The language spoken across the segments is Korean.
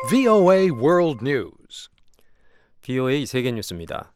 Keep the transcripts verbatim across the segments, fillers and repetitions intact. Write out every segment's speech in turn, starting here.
브이오에이 World News. 브이오에이 세계 뉴스입니다.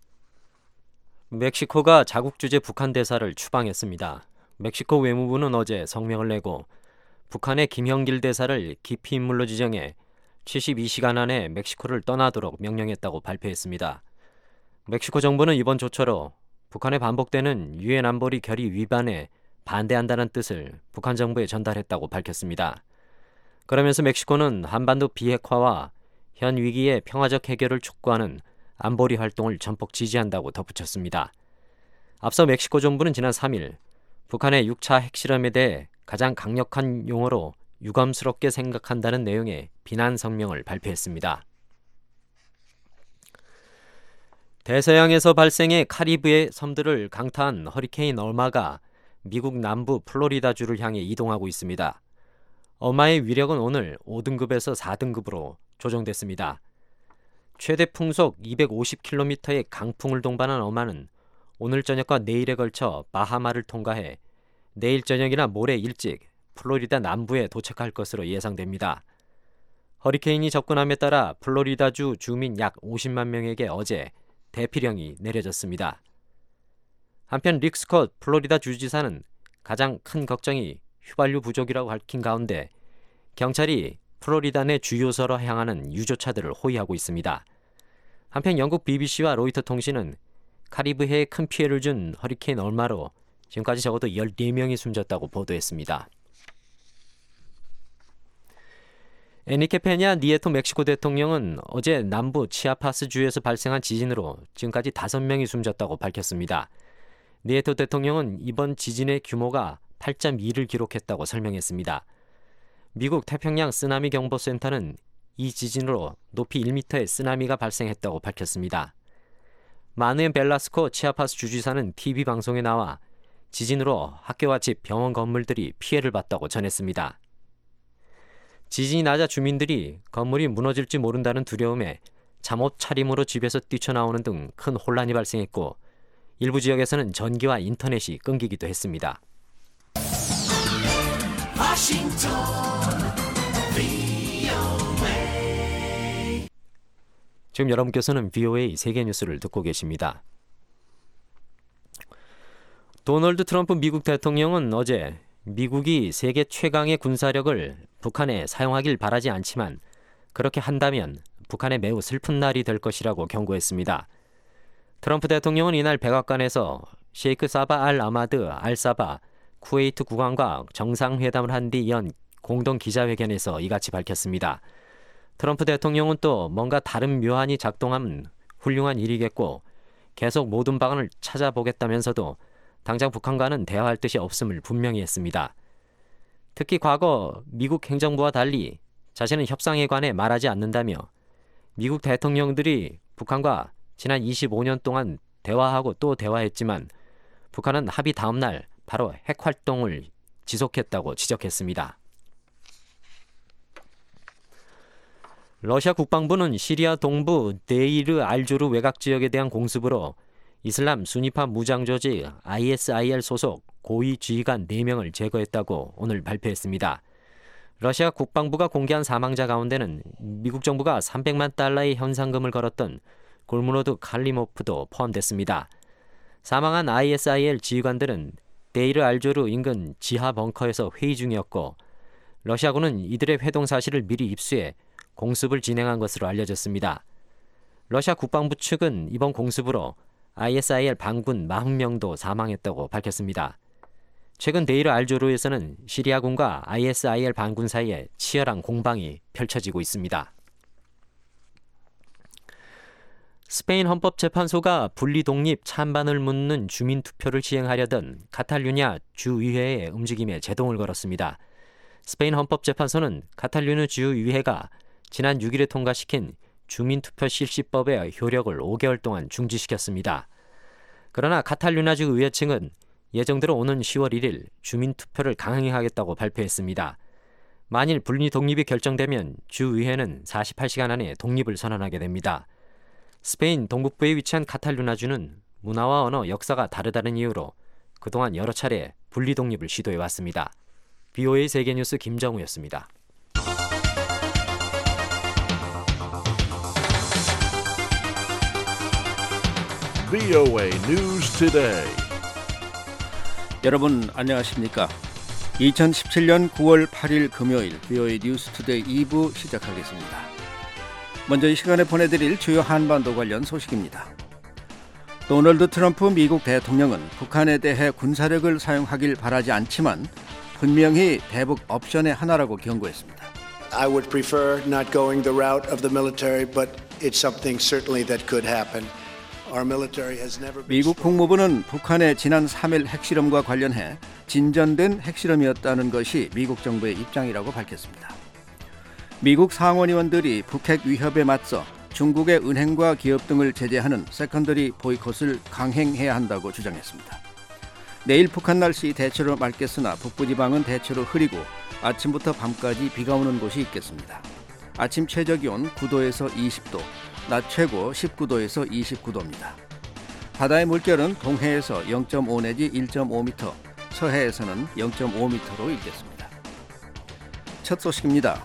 멕시코가 자국 주재 북한 대사를 추방했습니다. 멕시코 외무부는 어제 성명을 내고 북한의 김형길 대사를 기피 인물로 지정해 칠십이 시간 안에 멕시코를 떠나도록 명령했다고 발표했습니다. 멕시코 정부는 이번 조처로 북한의 반복되는 유엔 안보리 결의 위반에 반대한다는 뜻을 북한 정부에 전달했다고 밝혔습니다. 그러면서 멕시코는 한반도 비핵화와 현 위기의 평화적 해결을 촉구하는 안보리 활동을 전폭 지지한다고 덧붙였습니다. 앞서 멕시코 정부는 지난 삼 일 북한의 육 차 핵실험에 대해 가장 강력한 용어로 유감스럽게 생각한다는 내용의 비난 성명을 발표했습니다. 대서양에서 발생해 카리브해 섬들을 강타한 허리케인 얼마가 미국 남부 플로리다주를 향해 이동하고 있습니다. 얼마의 위력은 오늘 오 등급에서 사 등급으로 조정됐습니다. 최대 풍속 이백오십 킬로미터의 강풍을 동반한 얼마는 오늘 저녁과 내일에 걸쳐 바하마를 통과해 내일 저녁이나 모레 일찍 플로리다 남부에 도착할 것으로 예상됩니다. 허리케인이 접근함에 따라 플로리다주 주민 약 오십만 명에게 어제 대피령이 내려졌습니다. 한편 릭 스콧 플로리다 주지사는 가장 큰 걱정이 휘발유 부족이라고 밝힌 가운데 경찰이 플로리다 내 주요소로 향하는 유조차들을 호위하고 있습니다. 한편 영국 비비씨와 로이터 통신은 카리브해에 큰 피해를 준 허리케인 얼마로 지금까지 적어도 열네 명이 숨졌다고 보도했습니다. 에니케 페냐 니에토 멕시코 대통령은 어제 남부 치아파스 주에서 발생한 지진으로 지금까지 다섯 명이 숨졌다고 밝혔습니다. 니에토 대통령은 이번 지진의 규모가 팔 점 이를 기록했다고 설명했습니다. 미국 태평양 쓰나미 경보센터는 이 지진으로 높이 일 미터의 쓰나미가 발생했다고 밝혔습니다. 마누엘 벨라스코 치아파스 주지사는 티비 방송에 나와 지진으로 학교와 집, 병원 건물들이 피해를 봤다고 전했습니다. 지진이 나자 주민들이 건물이 무너질지 모른다는 두려움에 잠옷 차림으로 집에서 뛰쳐나오는 등 큰 혼란이 발생했고 일부 지역에서는 전기와 인터넷이 끊기기도 했습니다. 워싱턴 브이오에이. 지금 여러분께서는 브이오에이 세계 뉴스를 듣고 계십니다. 도널드 트럼프 미국 대통령은 어제 미국이 세계 최강의 군사력을 북한에 사용하길 바라지 않지만 그렇게 한다면 북한에 매우 슬픈 날이 될 것이라고 경고했습니다. 트럼프 대통령은 이날 백악관에서 셰이크 사바 알 아마드 알 사바 쿠웨이트 국왕과 정상회담을 한 뒤 연 공동 기자회견에서 이같이 밝혔습니다. 트럼프 대통령은 또 뭔가 다른 묘안이 작동하면 훌륭한 일이겠고 계속 모든 방안을 찾아보겠다면서도 당장 북한과는 대화할 뜻이 없음을 분명히 했습니다. 특히 과거 미국 행정부와 달리 자신은 협상에 관해 말하지 않는다며 미국 대통령들이 북한과 지난 이십오 년 동안 대화하고 또 대화했지만 북한은 합의 다음 날 바로 핵활동을 지속했다고 지적했습니다. 러시아 국방부는 시리아 동부 데이르 알조르 외곽 지역에 대한 공습으로 이슬람 순위파 무장 조직 아이에스아이엘 소속 고위 지휘관 네 명을 제거했다고 오늘 발표했습니다. 러시아 국방부가 공개한 사망자 가운데는 미국 정부가 삼백만 달러의 현상금을 걸었던 골무노드 칼리모프도 포함됐습니다. 사망한 아이에스아이엘 지휘관들은 데이르 알조르 인근 지하 벙커에서 회의 중이었고 러시아군은 이들의 회동 사실을 미리 입수해 공습을 진행한 것으로 알려졌습니다. 러시아 국방부 측은 이번 공습으로 아이에스아이엘 반군 사십 명도 사망했다고 밝혔습니다. 최근 데이르 알조르에서는 시리아군과 아이에스아이엘 반군 사이에 치열한 공방이 펼쳐지고 있습니다. 스페인 헌법재판소가 분리 독립 찬반을 묻는 주민투표를 시행하려던 카탈루냐 주의회의 움직임에 제동을 걸었습니다. 스페인 헌법재판소는 카탈루냐 주의회가 지난 육 일에 통과시킨 주민투표 실시법의 효력을 오 개월 동안 중지시켰습니다. 그러나 카탈루냐주 의회 측은 예정대로 오는 시월 일일 주민투표를 강행하겠다고 발표했습니다. 만일 분리 독립이 결정되면 주의회는 사십팔 시간 안에 독립을 선언하게 됩니다. 스페인 동북부에 위치한 카탈루냐주는 문화와 언어, 역사가 다르다는 이유로 그동안 여러 차례 분리 독립을 시도해왔습니다. 브이오에이 세계뉴스 김정우였습니다. 브이오에이 News Today. 여러분 안녕하십니까? 이천십칠년 구월 팔일 금요일 브이오에이 뉴스 투데이 이 부 시작하겠습니다. 먼저 이 시간에 보내드릴 주요 한반도 관련 소식입니다. 도널드 트럼프 미국 대통령은 북한에 대해 군사력을 사용하길 바라지 않지만 분명히 대북 옵션의 하나라고 경고했습니다. I would prefer not going the route of the military, but it's something certainly that could happen. Our military has never been 미국 국무부는 북한의 지난 삼일 핵실험과 관련해 진전된 핵실험이었다는 것이 미국 정부의 입장이라고 밝혔습니다. 미국 상원의원들이 북핵 위협에 맞서 중국의 은행과 기업 등을 제재하는 세컨더리 보이콧을 강행해야 한다고 주장했습니다. 내일 북한 날씨 대체로 맑겠으나 북부지방은 대체로 흐리고 아침부터 밤까지 비가 오는 곳이 있겠습니다. 아침 최저기온 구도에서 이십도, 낮 최고 십구도에서 이십구도입니다. 바다의 물결은 동해에서 영점오 내지 일점오 미터, 서해에서는 영점오 미터로 일겠습니다. 첫 소식입니다.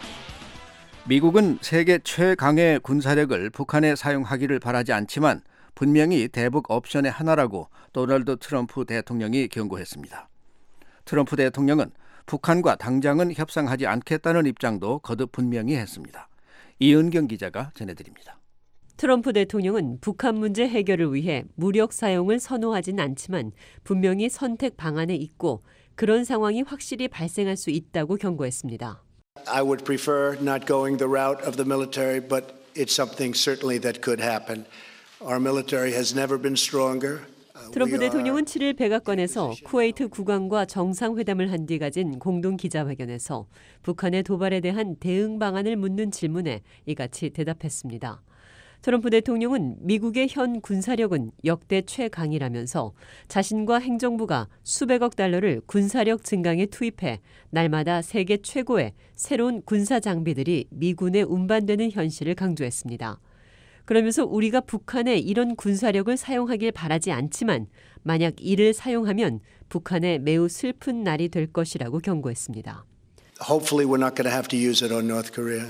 미국은 세계 최강의 군사력을 북한에 사용하기를 바라지 않지만 분명히 대북 옵션의 하나라고 도널드 트럼프 대통령이 경고했습니다. 트럼프 대통령은 북한과 당장은 협상하지 않겠다는 입장도 거듭 분명히 했습니다. 이은경 기자가 전해드립니다. 트럼프 대통령은 북한 문제 해결을 위해 무력 사용을 선호하진 않지만 분명히 선택 방안에 있고 그런 상황이 확실히 발생할 수 있다고 경고했습니다. I would prefer not going the route of the military, but it's something certainly that could happen. Our military has never been stronger. 트럼프 대통령은 칠일 백악관에서 쿠웨이트 국왕과 정상회담을 한 뒤 가진 공동 기자회견에서 북한의 도발에 대한 대응 방안을 묻는 질문에 이같이 대답했습니다. 트럼프 대통령은 미국의 현 군사력은 역대 최강이라면서 자신과 행정부가 수백억 달러를 군사력 증강에 투입해 날마다 세계 최고의 새로운 군사 장비들이 미군에 운반되는 현실을 강조했습니다. 그러면서 우리가 북한에 이런 군사력을 사용하길 바라지 않지만 만약 이를 사용하면 북한에 매우 슬픈 날이 될 것이라고 경고했습니다. Hopefully we're not going to have to use it on North Korea.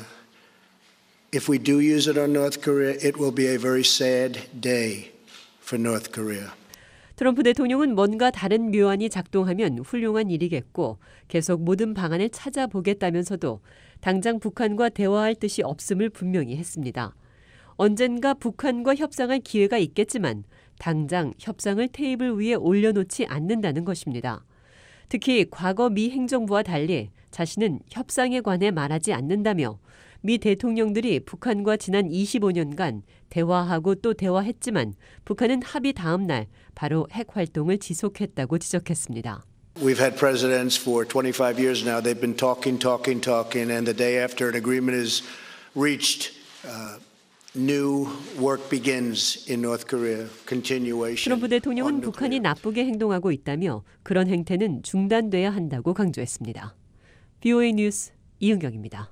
If we do use it on North Korea, it will be a very sad day for North Korea. 트럼프 대통령은 뭔가 다른 묘안이 작동하면 훌륭한 일이겠고 계속 모든 방안을 찾아보겠다면서도 당장 북한과 대화할 뜻이 없음을 분명히 했습니다. 언젠가 북한과 협상할 기회가 있겠지만 당장 협상을 테이블 위에 올려놓지 않는다는 것입니다. 특히 과거 미 행정부와 달리 자신은 협상에 관해 말하지 않는다며 미 대통령들이 북한과 지난 이십오년간 대화하고 또 대화했지만 북한은 합의 다음 날 바로 핵 활동을 지속했다고 지적했습니다. We've had presidents for twenty-five years now. They've been talking, talking, talking, and the day after an agreement is reached, uh, new work begins in North Korea. Continuation. 트럼프 대통령은 북한이 나쁘게 행동하고 있다며 그런 행태는 중단돼야 한다고 강조했습니다. 브이오에이 뉴스 이은경입니다.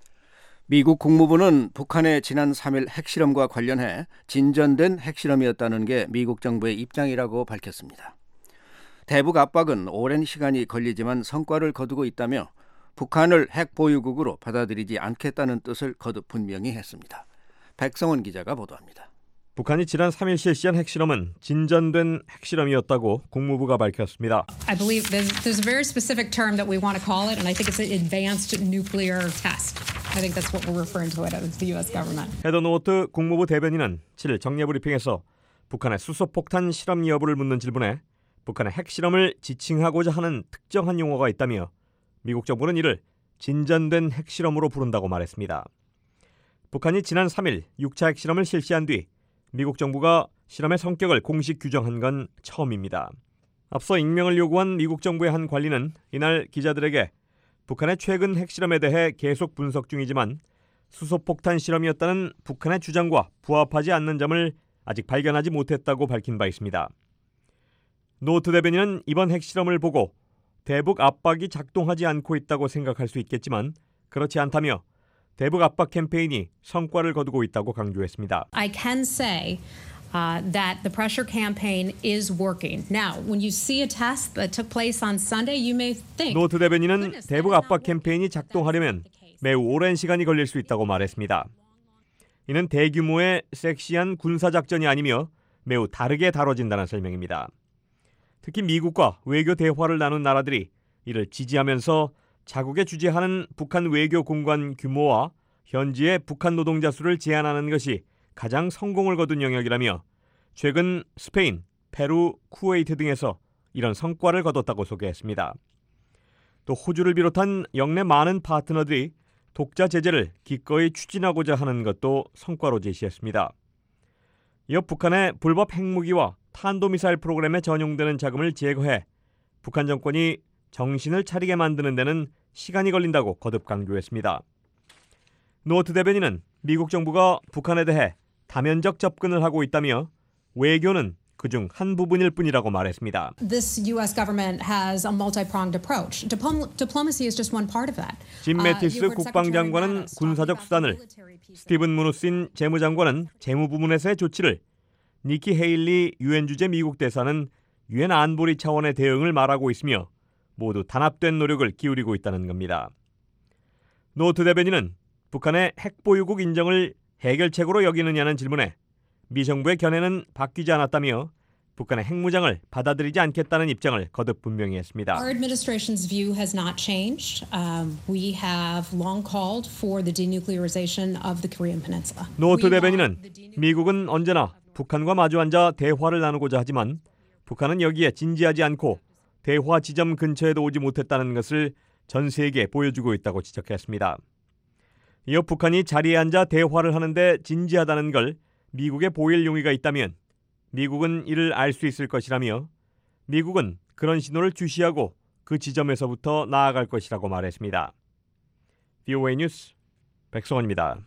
미국 국무부는 북한의 지난 삼일 핵실험과 관련해 진전된 핵실험이었다는 게 미국 정부의 입장이라고 밝혔습니다. 대북 압박은 오랜 시간이 걸리지만 성과를 거두고 있다며 북한을 핵 보유국으로 받아들이지 않겠다는 뜻을 거듭 분명히 했습니다. 백성원 기자가 보도합니다. 북한이 지난 삼일 실시한 핵실험은 진전된 핵실험이었다고 국무부가 밝혔습니다. I believe there's, there's a very specific term that we want to call it, and I think it's an advanced nuclear test. I think that's what we're referring to it as the U S government. 헤더 노트 국무부 대변인은 칠일 정례 브리핑에서 북한의 수소폭탄 실험 여부를 묻는 질문에 북한의 핵실험을 지칭하고자 하는 특정한 용어가 있다며 미국 정부는 이를 진전된 핵실험으로 부른다고 말했습니다. 북한이 지난 삼일 육차 핵실험을 실시한 뒤 미국 정부가 실험의 성격을 공식 규정한 건 처음입니다. 앞서 익명을 요구한 미국 정부의 한 관리는 이날 기자들에게 북한의 최근 핵실험에 대해 계속 분석 중이지만 수소폭탄 실험이었다는 북한의 주장과 부합하지 않는 점을 아직 발견하지 못했다고 밝힌 바 있습니다. 노트 대변인은 이번 핵실험을 보고 대북 압박이 작동하지 않고 있다고 생각할 수 있겠지만 그렇지 않다며 대북 압박 캠페인이 성과를 거두고 있다고 강조했습니다. I can say uh, that the pressure campaign is working. Now, when you see a test that took place on Sunday, you may think. 노트 대변인은 대북 압박 캠페인이 작동하려면 매우 오랜 시간이 걸릴 수 있다고 말했습니다. 이는 대규모의 섹시한 군사작전이 아니며 매우 다르게 다뤄진다는 설명입니다. 특히 미국과 외교 대화를 나눈 나라들이 이를 지지하면서 자국에 주재하는 북한 외교 공관 규모와 현지의 북한 노동자 수를 제한하는 것이 가장 성공을 거둔 영역이라며 최근 스페인, 페루, 쿠웨이트 등에서 이런 성과를 거뒀다고 소개했습니다. 또 호주를 비롯한 역내 많은 파트너들이 독자 제재를 기꺼이 추진하고자 하는 것도 성과로 제시했습니다. 이어 북한의 불법 핵무기와 탄도미사일 프로그램에 전용되는 자금을 제거해 북한 정권이 정신을 차리게 만드는 데는 시간이 걸린다고 거듭 강조했습니다. 노트 대변인은 미국 정부가 북한에 대해 다면적 접근을 하고 있다며 외교는 그중 한 부분일 뿐이라고 말했습니다. This U S government has a multi-pronged approach. Diplom- diplomacy is just one part of that. 짐 매티스 국방장관은 군사적 수단을, 스티븐 무누신 재무장관은 재무 부문에서의 조치를, 니키 헤일리 유엔 주재 미국 대사는 유엔 안보리 차원의 대응을 말하고 있으며 모두 단합된 노력을 기울이고 있다는 겁니다. 노트 대변인은 북한의 핵보유국 인정을 해결책으로 여기느냐는 질문에 미 정부의 견해는 바뀌지 않았다며 북한의 핵무장을 받아들이지 않겠다는 입장을 거듭 분명히 했습니다. Our administration's view has not changed. Um, we have long called for the denuclearization of the Korean Peninsula. 노트 대변인은 미국은 언제나 북한과 마주 앉아 대화를 나누고자 하지만 북한은 여기에 진지하지 않고 대화 지점 근처에도 오지 못했다는 것을 전 세계에 보여주고 있다고 지적했습니다. 이어 북한이 자리에 앉아 대화를 하는데 진지하다는 걸 미국에 보일 용의가 있다면 미국은 이를 알 수 있을 것이라며 미국은 그런 신호를 주시하고 그 지점에서부터 나아갈 것이라고 말했습니다. 브이오에이 뉴스 백성원입니다.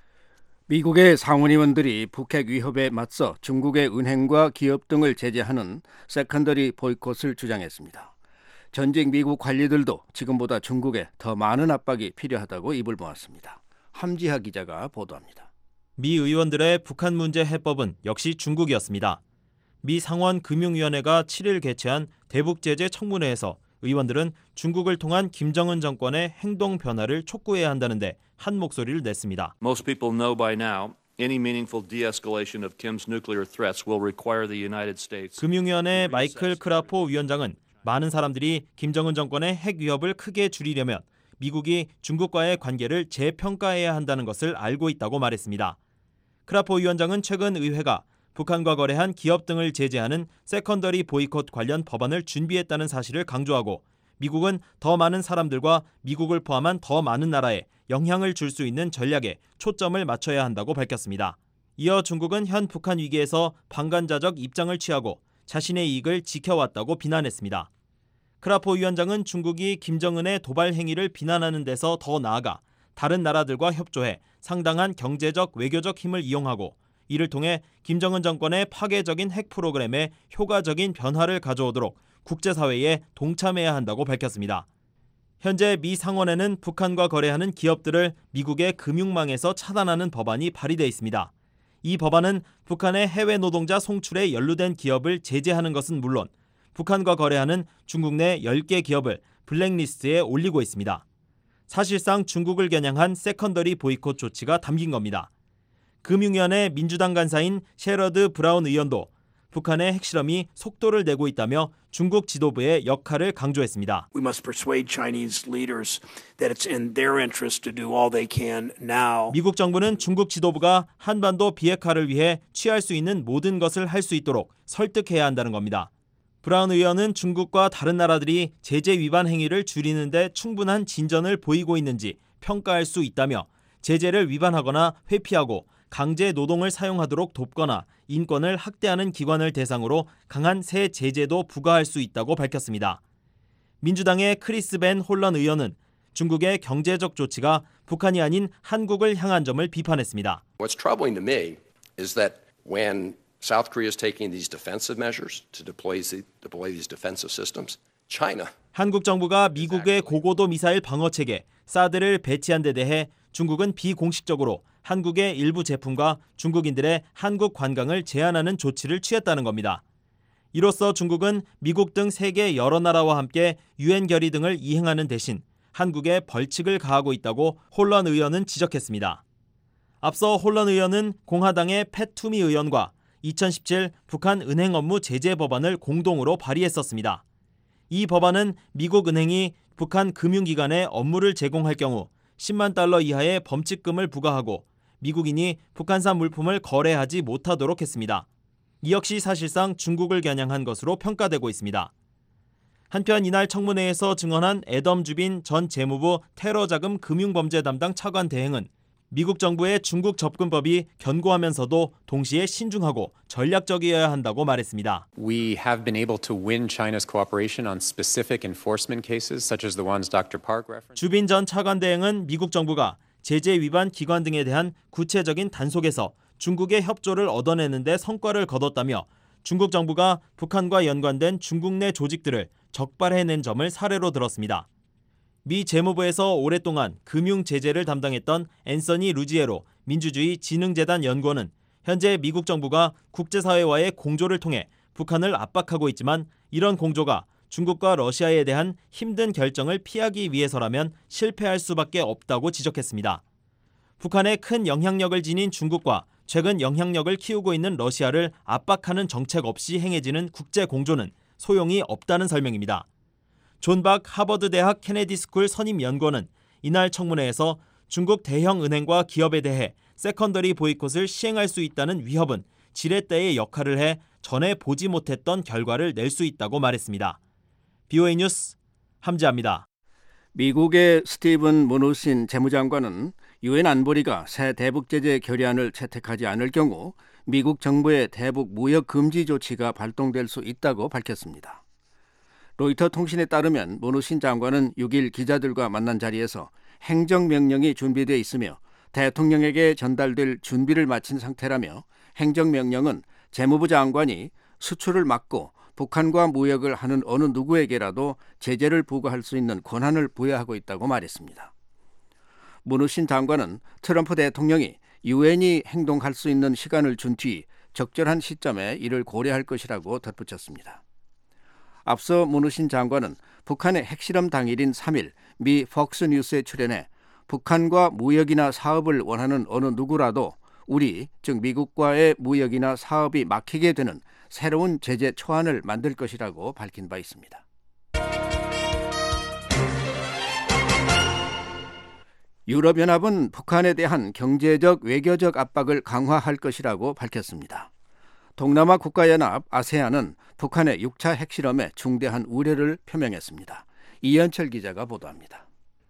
미국의 상원의원들이 북핵 위협에 맞서 중국의 은행과 기업 등을 제재하는 세컨더리 보이콧을 주장했습니다. 전직 미국 관리들도 지금보다 중국에 더 많은 압박이 필요하다고 입을 모았습니다. 함지하 기자가 보도합니다. 미 의원들의 북한 문제 해법은 역시 중국이었습니다. 미 상원 금융위원회가 칠 일 개최한 대북제재 청문회에서 의원들은 중국을 통한 김정은 정권의 행동 변화를 촉구해야 한다는데 한 목소리를 냈습니다. Most people know by now any meaningful de-escalation of Kim's nuclear threats will require the United States. 금융위원회 마이클 크라포 위원장은 많은 사람들이 김정은 정권의 핵 위협을 크게 줄이려면 미국이 중국과의 관계를 재평가해야 한다는 것을 알고 있다고 말했습니다. 크라포 위원장은 최근 의회가 북한과 거래한 기업 등을 제재하는 세컨더리 보이콧 관련 법안을 준비했다는 사실을 강조하고 미국은 더 많은 사람들과 미국을 포함한 더 많은 나라에 영향을 줄 수 있는 전략에 초점을 맞춰야 한다고 밝혔습니다. 이어 중국은 현 북한 위기에서 방관자적 입장을 취하고 자신의 이익을 지켜왔다고 비난했습니다. 크라포 위원장은 중국이 김정은의 도발 행위를 비난하는 데서 더 나아가 다른 나라들과 협조해 상당한 경제적, 외교적 힘을 이용하고 이를 통해 김정은 정권의 파괴적인 핵 프로그램에 효과적인 변화를 가져오도록 국제사회에 동참해야 한다고 밝혔습니다. 현재 미 상원에는 북한과 거래하는 기업들을 미국의 금융망에서 차단하는 법안이 발의돼 있습니다. 이 법안은 북한의 해외 노동자 송출에 연루된 기업을 제재하는 것은 물론 북한과 거래하는 중국 내 열 개 기업을 블랙리스트에 올리고 있습니다. 사실상 중국을 겨냥한 세컨더리 보이콧 조치가 담긴 겁니다. 금융위원회 민주당 간사인 셰러드 브라운 의원도 북한의 핵실험이 속도를 내고 있다며 중국 지도부의 역할을 강조했습니다. We must persuade Chinese leaders that it's in their interest to do all they can now. 미국 정부는 중국 지도부가 한반도 비핵화를 위해 취할 수 있는 모든 것을 할 수 있도록 설득해야 한다는 겁니다. 브라운 의원은 중국과 다른 나라들이 제재 위반 행위를 줄이는 데 충분한 진전을 보이고 있는지 평가할 수 있다며 제재를 위반하거나 회피하고 강제 노동을 사용하도록 돕거나 인권을 학대하는 기관을 대상으로 강한 새 제재도 부과할 수 있다고 밝혔습니다. 민주당의 크리스 벤 홀런 의원은 중국의 경제적 조치가 북한이 아닌 한국을 향한 점을 비판했습니다. What's troubling to me is that when South Korea is taking these defensive measures to deploy, deploy these defensive systems, China. 한국 정부가 미국의 고고도 미사일 방어 체계 사드를 배치한 데 대해 중국은 비공식적으로 한국의 일부 제품과 중국인들의 한국 관광을 제한하는 조치를 취했다는 겁니다. 이로써 중국은 미국 등 세계 여러 나라와 함께 유엔 결의 등을 이행하는 대신 한국에 벌칙을 가하고 있다고 홀런 의원은 지적했습니다. 앞서 홀런 의원은 공화당의 팻 투미 의원과 이천십칠 북한 은행 업무 제재 법안을 공동으로 발의했었습니다. 이 법안은 미국 은행이 북한 금융기관에 업무를 제공할 경우 십만 달러 이하의 범칙금을 부과하고 미국인이 북한산 물품을 거래하지 못하도록 했습니다. 이 역시 사실상 중국을 겨냥한 것으로 평가되고 있습니다. 한편 이날 청문회에서 증언한 애덤 주빈 전 재무부 테러자금 금융범죄 담당 차관 대행은 미국 정부의 중국 접근법이 견고하면서도 동시에 신중하고 전략적이어야 한다고 말했습니다. We have been able to win China's cooperation on specific enforcement cases such as the ones Doctor Park referenced. 주빈 전 차관 대행은 미국 정부가 제재 위반 기관 등에 대한 구체적인 단속에서 중국의 협조를 얻어내는 데 성과를 거뒀다며 중국 정부가 북한과 연관된 중국 내 조직들을 적발해낸 점을 사례로 들었습니다. 미 재무부에서 오랫동안 금융 제재를 담당했던 앤서니 루지에로 민주주의 진흥재단 연구원은 현재 미국 정부가 국제사회와의 공조를 통해 북한을 압박하고 있지만 이런 공조가 중국과 러시아에 대한 힘든 결정을 피하기 위해서라면 실패할 수밖에 없다고 지적했습니다. 북한에 큰 영향력을 지닌 중국과 최근 영향력을 키우고 있는 러시아를 압박하는 정책 없이 행해지는 국제 공조는 소용이 없다는 설명입니다. 존 박 하버드대학 케네디 스쿨 선임 연구원은 이날 청문회에서 중국 대형 은행과 기업에 대해 세컨더리 보이콧을 시행할 수 있다는 위협은 지렛대의 역할을 해 전에 보지 못했던 결과를 낼 수 있다고 말했습니다. 비오에이 뉴스 함지아입니다. 미국의 스티븐 무누신 재무장관은 유엔 안보리가 새 대북 제재 결의안을 채택하지 않을 경우 미국 정부의 대북 무역 금지 조치가 발동될 수 있다고 밝혔습니다. 로이터 통신에 따르면 무누신 장관은 육 일 기자들과 만난 자리에서 행정명령이 준비되어 있으며 대통령에게 전달될 준비를 마친 상태라며 행정명령은 재무부 장관이 수출을 막고 북한과 무역을 하는 어느 누구에게라도 제재를 부과할 수 있는 권한을 부여하고 있다고 말했습니다. 무누신 장관은 트럼프 대통령이 유엔이 행동할 수 있는 시간을 준 뒤 적절한 시점에 이를 고려할 것이라고 덧붙였습니다. 앞서 무누신 장관은 북한의 핵실험 당일인 삼 일 미 폭스뉴스에 출연해 북한과 무역이나 사업을 원하는 어느 누구라도 우리, 즉 미국과의 무역이나 사업이 막히게 되는 새로운 제재 초안을 만들 것이라고 밝힌 바 있습니다. 유럽연합은 북한에 대한 경제적, 외교적 압박을 강화할 것이라고 밝혔습니다. 동남아 국가연합 아세안은 북한의 육 차 핵실험에 중대한 우려를 표명했습니다. 이현철 기자가 보도합니다.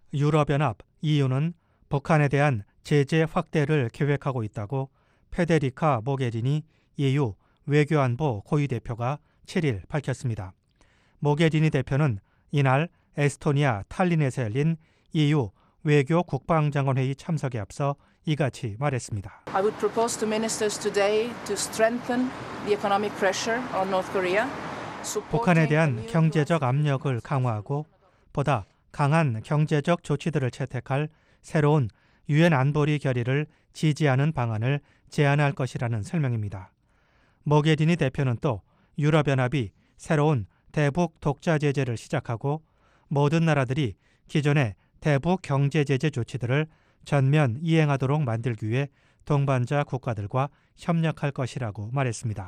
유럽연합 이유는 북한에 대한 제재 확대를 계획하고 있다고 페데리카 모게리니 이유 외교안보 고위대표가 칠 일 밝혔습니다. 모게리니 대표는 이날 에스토니아 탈린에서 열린 이유 외교 국방장관회의 참석에 앞서 이같이 말했습니다. I would propose to ministers today to strengthen the economic pressure on North Korea. 북한에 대한 경제적 압력을 강화하고 보다 강한 경제적 조치들을 채택할 새로운 유엔 안보리 결의를 지지하는 방안을 제안할 것이라는 설명입니다. 모게리니 대표는 또 유럽연합이 새로운 대북 독자 제재를 시작하고 모든 나라들이 기존의 대북 경제 제재 조치들을 전면 이행하도록 만들기 위해 동반자 국가들과 협력할 것이라고 말했습니다.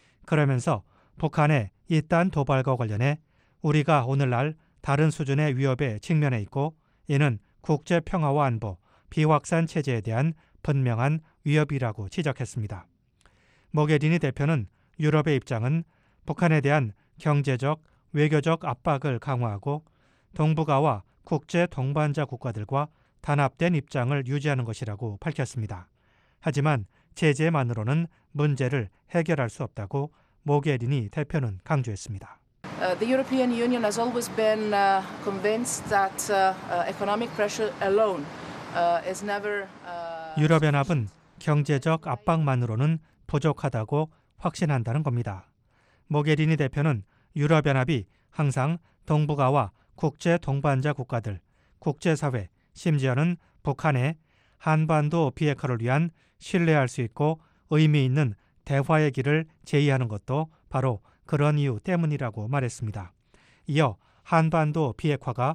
그러면서 북한의 이딴 도발과 관련해 우리가 오늘날 다른 수준의 위협에 직면해 있고 이는 국제 평화와 안보, 비확산 체제에 대한 분명한 위협이라고 지적했습니다. 모게리니 대표는 유럽의 입장은 북한에 대한 경제적, 외교적 압박을 강화하고 동북아와 국제 동반자 국가들과 단합된 입장을 유지하는 것이라고 밝혔습니다. 하지만 제재만으로는 문제를 해결할 수 없다고 모게리니 대표는 강조했습니다. Uh, the European Union has always been uh, convinced that uh, uh, economic pressure alone uh, is never. Uh... 유럽연합은 경제적 압박만으로는 부족하다고 확신한다는 겁니다. 모게리니 대표는 유럽연합이 항상 동북아와 국제 동반자 국가들, 국제사회, 심지어는 북한의 한반도 비핵화를 위한 신뢰할 수 있고 의미 있는 대화의 길을 제의하는 것도 바로 그런 이유 때문이라고 말했습니다. 이어 한반도 비핵화가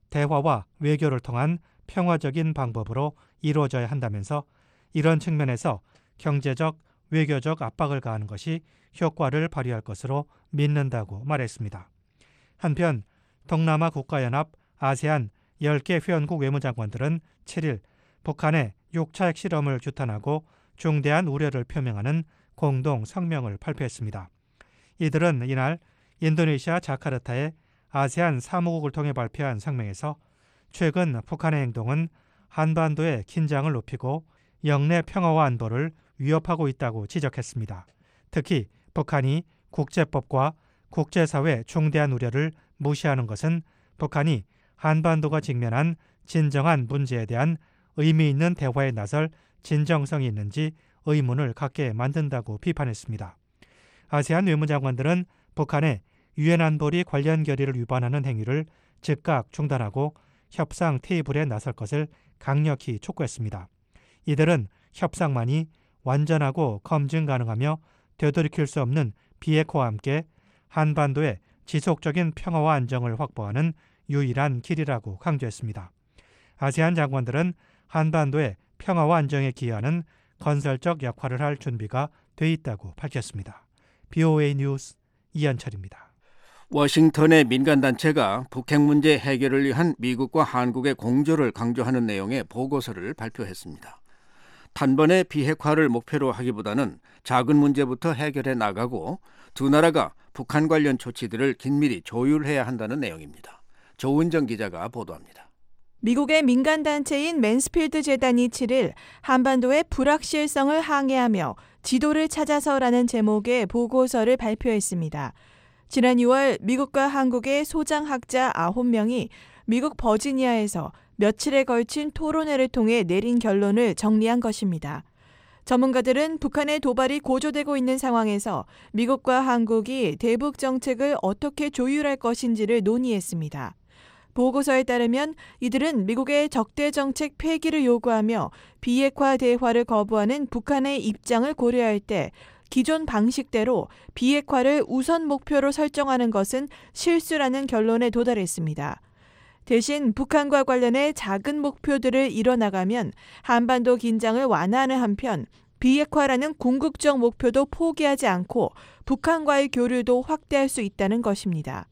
대화와 외교를 통한 평화적인 방법으로 이루어져야 한다면서 이런 측면에서 경제적, 외교적 압박을 가하는 것이 효과를 발휘할 것으로 믿는다고 말했습니다. 한편 동남아 국가연합 아세안 열 개 회원국 외무장관들은 칠 일 북한의 육 차 핵실험을 규탄하고 중대한 우려를 표명하는 공동 성명을 발표했습니다. 이들은 이날 인도네시아 자카르타의 아세안 사무국을 통해 발표한 성명에서 최근 북한의 행동은 한반도의 긴장을 높이고 영내 평화와 안보를 위협하고 있다고 지적했습니다. 특히 북한이 국제법과 국제사회 중대한 우려를 무시하는 것은 북한이 한반도가 직면한 진정한 문제에 대한 의미 있는 대화에 나설 진정성이 있는지 의문을 갖게 만든다고 비판했습니다. 아세안 외무장관들은 북한의 유엔 안보리 관련 결의를 위반하는 행위를 즉각 중단하고 협상 테이블에 나설 것을 강력히 촉구했습니다. 이들은 협상만이 완전하고 검증 가능하며 되돌이킬 수 없는 비핵화와 함께 한반도의 지속적인 평화와 안정을 확보하는 유일한 길이라고 강조했습니다. 아세안 장관들은 한반도의 평화와 안정에 기여하는 건설적 역할을 할 준비가 돼 있다고 밝혔습니다. 비오에이 뉴스 이현철입니다. 워싱턴의 민간단체가 북핵 문제 해결을 위한 미국과 한국의 공조를 강조하는 내용의 보고서를 발표했습니다. 단번에 비핵화를 목표로 하기보다는 작은 문제부터 해결해 나가고 두 나라가 북한 관련 조치들을 긴밀히 조율해야 한다는 내용입니다. 조은정 기자가 보도합니다. 미국의 민간단체인 맨스필드 재단이 칠 일 한반도의 불확실성을 항해하며 지도를 찾아서라는 제목의 보고서를 발표했습니다. 지난 유월 미국과 한국의 소장학자 아홉 명이 미국 버지니아에서 며칠에 걸친 토론회를 통해 내린 결론을 정리한 것입니다. 전문가들은 북한의 도발이 고조되고 있는 상황에서 미국과 한국이 대북 정책을 어떻게 조율할 것인지를 논의했습니다. 보고서에 따르면 이들은 미국의 적대 정책 폐기를 요구하며 비핵화 대화를 거부하는 북한의 입장을 고려할 때 기존 방식대로 비핵화를 우선 목표로 설정하는 것은 실수라는 결론에 도달했습니다. 대신 북한과 관련해 작은 목표들을 이뤄나가면 한반도 긴장을 완화하는 한편 비핵화라는 궁극적 목표도 포기하지 않고 북한과의 교류도 확대할 수 있다는 것입니다.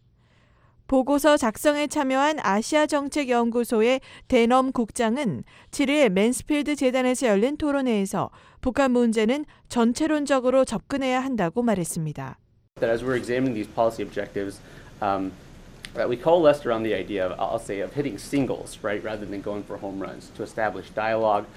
보고서 작성에 참여한 아시아정책연구소의 대넘 국장은 칠 일 맨스필드 재단에서 열린 토론회에서 북한 문제는 전체론적으로 접근해야 한다고 말했습니다. As we're examining these policy objectives, um, we coalesced around the idea of, I'll say, of hitting singles, right, rather than going for home runs, to establish dialogue.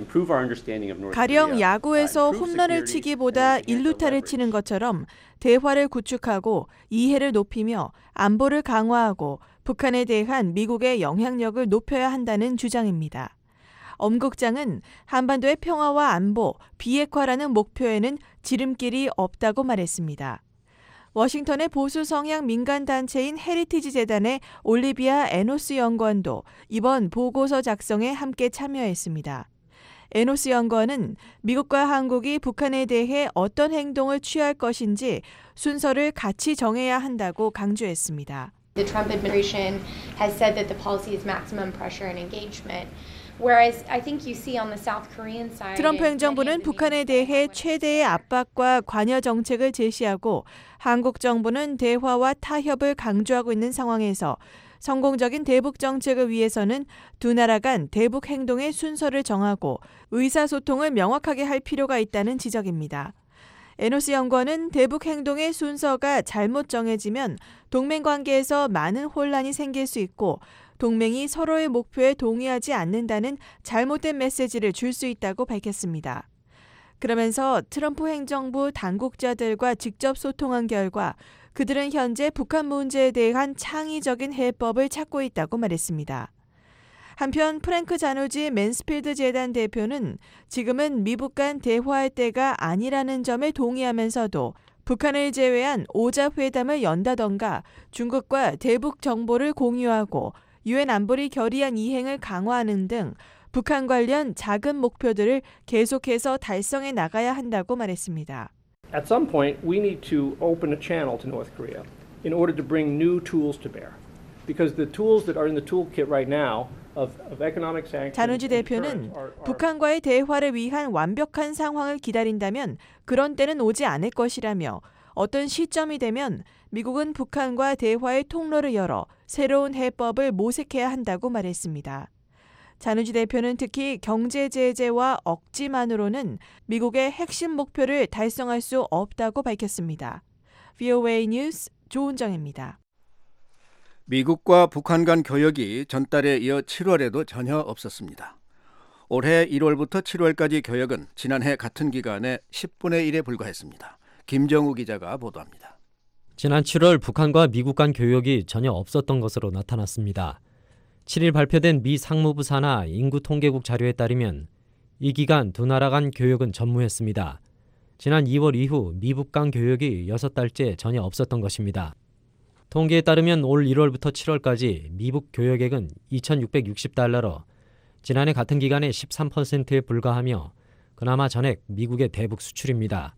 가령 야구에서 홈런을 치기보다 일루타를 치는 것처럼 대화를 구축하고 이해를 높이며 안보를 강화하고 북한에 대한 미국의 영향력을 높여야 한다는 주장입니다. 엄 국장은 한반도의 평화와 안보, 비핵화라는 목표에는 지름길이 없다고 말했습니다. 워싱턴의 보수 성향 민간단체인 헤리티지 재단의 올리비아 에노스 연구원도 이번 보고서 작성에 함께 참여했습니다. 에노스 연구원은 미국과 한국이 북한에 대해 어떤 행동을 취할 것인지 순서를 같이 정해야 한다고 강조했습니다. The Trump administration has said that the policy is maximum pressure and engagement. Whereas I think you see on the South Korean side. 트럼프 행정부는 북한에 대해 최대의 압박과 관여 정책을 제시하고 한국 정부는 대화와 타협을 강조하고 있는 상황에서 성공적인 대북 정책을 위해서는 두 나라 간 대북 행동의 순서를 정하고 의사소통을 명확하게 할 필요가 있다는 지적입니다. 에노스 연구원은 대북 행동의 순서가 잘못 정해지면 동맹 관계에서 많은 혼란이 생길 수 있고 동맹이 서로의 목표에 동의하지 않는다는 잘못된 메시지를 줄 수 있다고 밝혔습니다. 그러면서 트럼프 행정부 당국자들과 직접 소통한 결과 그들은 현재 북한 문제에 대한 창의적인 해법을 찾고 있다고 말했습니다. 한편 프랭크 자누지 맨스필드 재단 대표는 지금은 미북 간 대화할 때가 아니라는 점에 동의하면서도 북한을 제외한 오자 회담을 연다던가 중국과 대북 정보를 공유하고 유엔 안보리 결의안 이행을 강화하는 등 북한 관련 작은 목표들을 계속해서 달성해 나가야 한다고 말했습니다. At some point, we need to open a channel to North Korea in order to bring new tools to bear. Because the tools that are in the toolkit right now of, of economic sanctions. 잔우지 대표는 북한과의 대화를 위한 완벽한 상황을 기다린다면 그런 때는 오지 않을 것이라며 어떤 시점이 되면 미국은 북한과 대화의 통로를 열어 새로운 해법을 모색해야 한다고 말했습니다. 잔우지 대표는 특히 경제 제재와 억지만으로는 미국의 핵심 목표를 달성할 수 없다고 밝혔습니다. 브이오에이 뉴스 조은정입니다. 미국과 북한 간 교역이 전달에 이어 칠월에도 전혀 없었습니다. 올해 일월부터 칠월까지 교역은 지난해 같은 기간의 십분의 일에 불과했습니다. 김정우 기자가 보도합니다. 지난 칠월 북한과 미국 간 교역이 전혀 없었던 것으로 나타났습니다. 칠일 발표된 미 상무부 산하 인구통계국 자료에 따르면 이 기간 두 나라 간 교역은 전무했습니다. 지난 이월 이후 미북 간 교역이 여섯 달째 전혀 없었던 것입니다. 통계에 따르면 올 일월부터 칠월까지 미북 교역액은 이천육백육십 달러로 지난해 같은 기간의 십삼 퍼센트에 불과하며 그나마 전액 미국의 대북 수출입니다.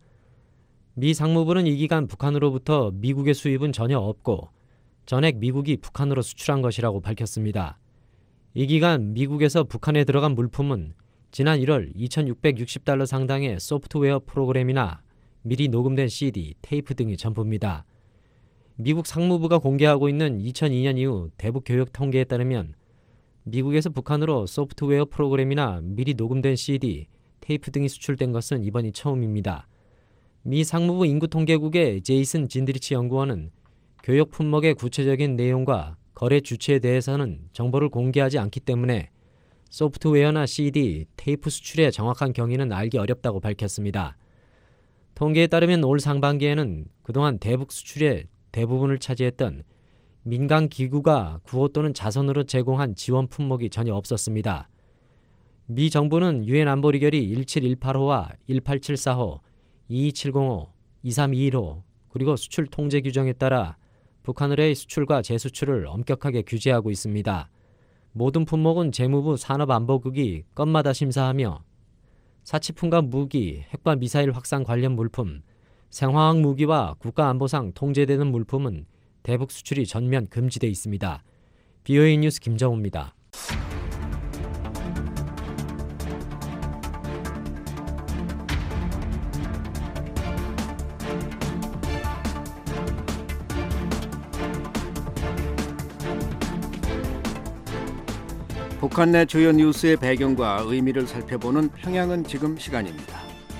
미 상무부는 이 기간 북한으로부터 미국의 수입은 전혀 없고 전액 미국이 북한으로 수출한 것이라고 밝혔습니다. 이 기간 미국에서 북한에 들어간 물품은 지난 일월 이천육백육십 달러 상당의 소프트웨어 프로그램이나 미리 녹음된 씨디, 테이프 등이 전부입니다. 미국 상무부가 공개하고 있는 이천이 년 이후 대북 교역 통계에 따르면 미국에서 북한으로 소프트웨어 프로그램이나 미리 녹음된 씨디, 테이프 등이 수출된 것은 이번이 처음입니다. 미 상무부 인구통계국의 제이슨 진드리치 연구원은 교역 품목의 구체적인 내용과 거래 주체에 대해서는 정보를 공개하지 않기 때문에 소프트웨어나 씨디, 테이프 수출의 정확한 경위는 알기 어렵다고 밝혔습니다. 통계에 따르면 올 상반기에는 그동안 대북 수출의 대부분을 차지했던 민간 기구가 구호 또는 자선으로 제공한 지원 품목이 전혀 없었습니다. 미 정부는 유엔 안보리결의 일칠일팔호와 일팔칠사호, 이이칠공호, 이삼이일호 그리고 수출 통제 규정에 따라 북한으로의 수출과 재수출을 엄격하게 규제하고 있습니다. 모든 품목은 재무부 산업안보국이 건마다 심사하며 사치품과 무기, 핵과 미사일 확산 관련 물품, 생화학 무기와 국가안보상 통제되는 물품은 대북 수출이 전면 금지돼 있습니다. 브이오에이 뉴스 김정우입니다. 북한 내 주요 뉴스의 배경과 의미를 살펴보는 평양은 지금 시간입니다.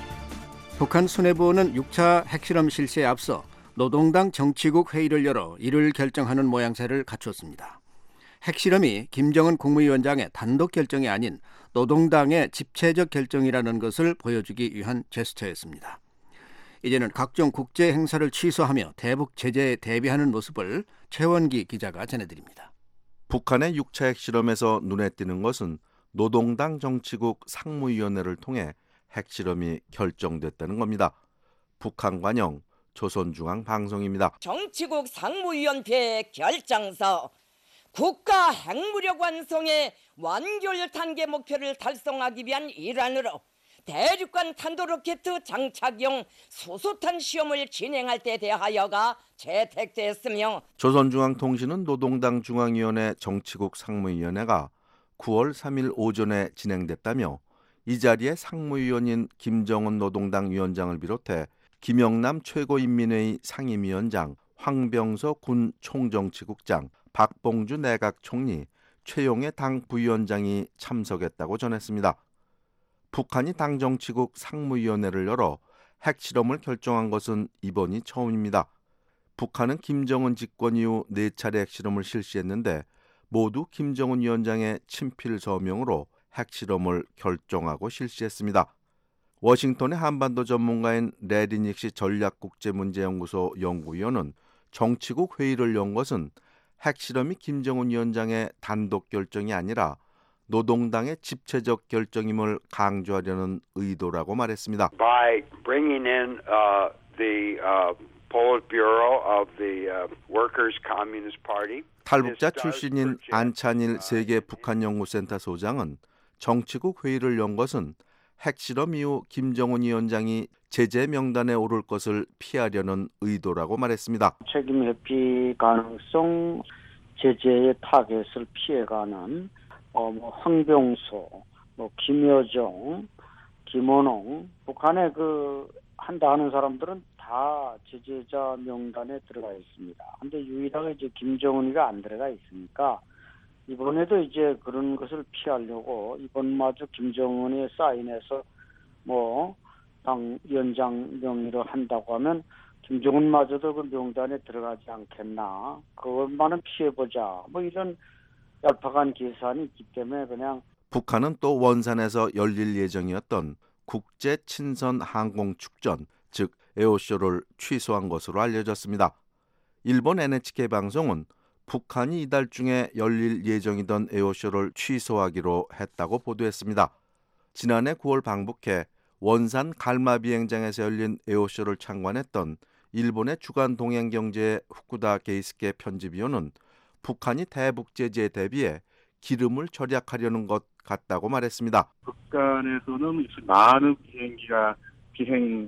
북한 수뇌부는 육 차 핵실험 실시에 앞서 노동당 정치국 회의를 열어 이를 결정하는 모양새를 갖추었습니다. 핵실험이 김정은 국무위원장의 단독 결정이 아닌 노동당의 집체적 결정이라는 것을 보여주기 위한 제스처였습니다. 이제는 각종 국제 행사를 취소하며 대북 제재에 대비하는 모습을 최원기 기자가 전해드립니다. 북한의 육 차 핵실험에서 눈에 띄는 것은 노동당 정치국 상무위원회를 통해 핵실험이 결정됐다는 겁니다. 북한 관영 조선중앙방송입니다. 정치국 상무위원회 결정서 국가 핵무력 완성의 완결 단계 목표를 달성하기 위한 일환으로 대륙간 탄도로켓 장착용 수소탄 시험을 진행할 때 대하여가 채택됐으며 조선중앙통신은 노동당 중앙위원회 정치국 상무위원회가 구월 삼일 오전에 진행됐다며 이 자리에 상무위원인 김정은 노동당 위원장을 비롯해 김영남 최고인민회의 상임위원장, 황병서 군 총정치국장, 박봉주 내각총리, 최용해 당 부위원장이 참석했다고 전했습니다. 북한이 당 정치국 상무위원회를 열어 핵실험을 결정한 것은 이번이 처음입니다. 북한은 김정은 집권 이후 네 차례 핵실험을 실시했는데 모두 김정은 위원장의 친필 서명으로 핵실험을 결정하고 실시했습니다. 워싱턴의 한반도 전문가인 레디닉시 전략국제문제연구소 연구위원은 정치국 회의를 연 것은 핵실험이 김정은 위원장의 단독 결정이 아니라 노동당의 집체적 결정임을 강조하려는 의도라고 말했습니다. By bringing in uh, the uh, Politburo of the uh, Workers' Communist Party. 탈북자 출신인 안찬일 세계 북한연구센터 소장은 정치국 회의를 연 것은 핵실험 이후 김정은 위원장이 제재 명단에 오를 것을 피하려는 의도라고 말했습니다. 책임 회피 가능성, 제재의 타겟을 피해가는 어, 뭐 황병소, 뭐 김여정, 김원홍, 북한에 그 한다 하는 사람들은 다 제재자 명단에 들어가 있습니다. 근데 유일하게 이제 김정은이가 안 들어가 있으니까 이번에도 이제 그런 것을 피하려고 이번마저 김정은이 사인해서 뭐 당 위원장 명의로 한다고 하면 김정은마저도 그 명단에 들어가지 않겠나. 그것만은 피해보자. 뭐 이런 얄팍한 계산이 있기 때문에 그냥. 북한은 또 원산에서 열릴 예정이었던 국제 친선 항공 축전, 즉 에어쇼를 취소한 것으로 알려졌습니다. 일본 엔에이치케이 방송은 북한이 이달 중에 열릴 예정이던 에어쇼를 취소하기로 했다고 보도했습니다. 지난해 구월 방북해 원산 갈마 비행장에서 열린 에어쇼를 참관했던 일본의 주간 동행경제의 후쿠다 게이스케 편집위원은 북한이 대북 제재에 대비해 기름을 절약하려는 것 같다고 말했습니다. 북한에서는 많은 비행기가 비행을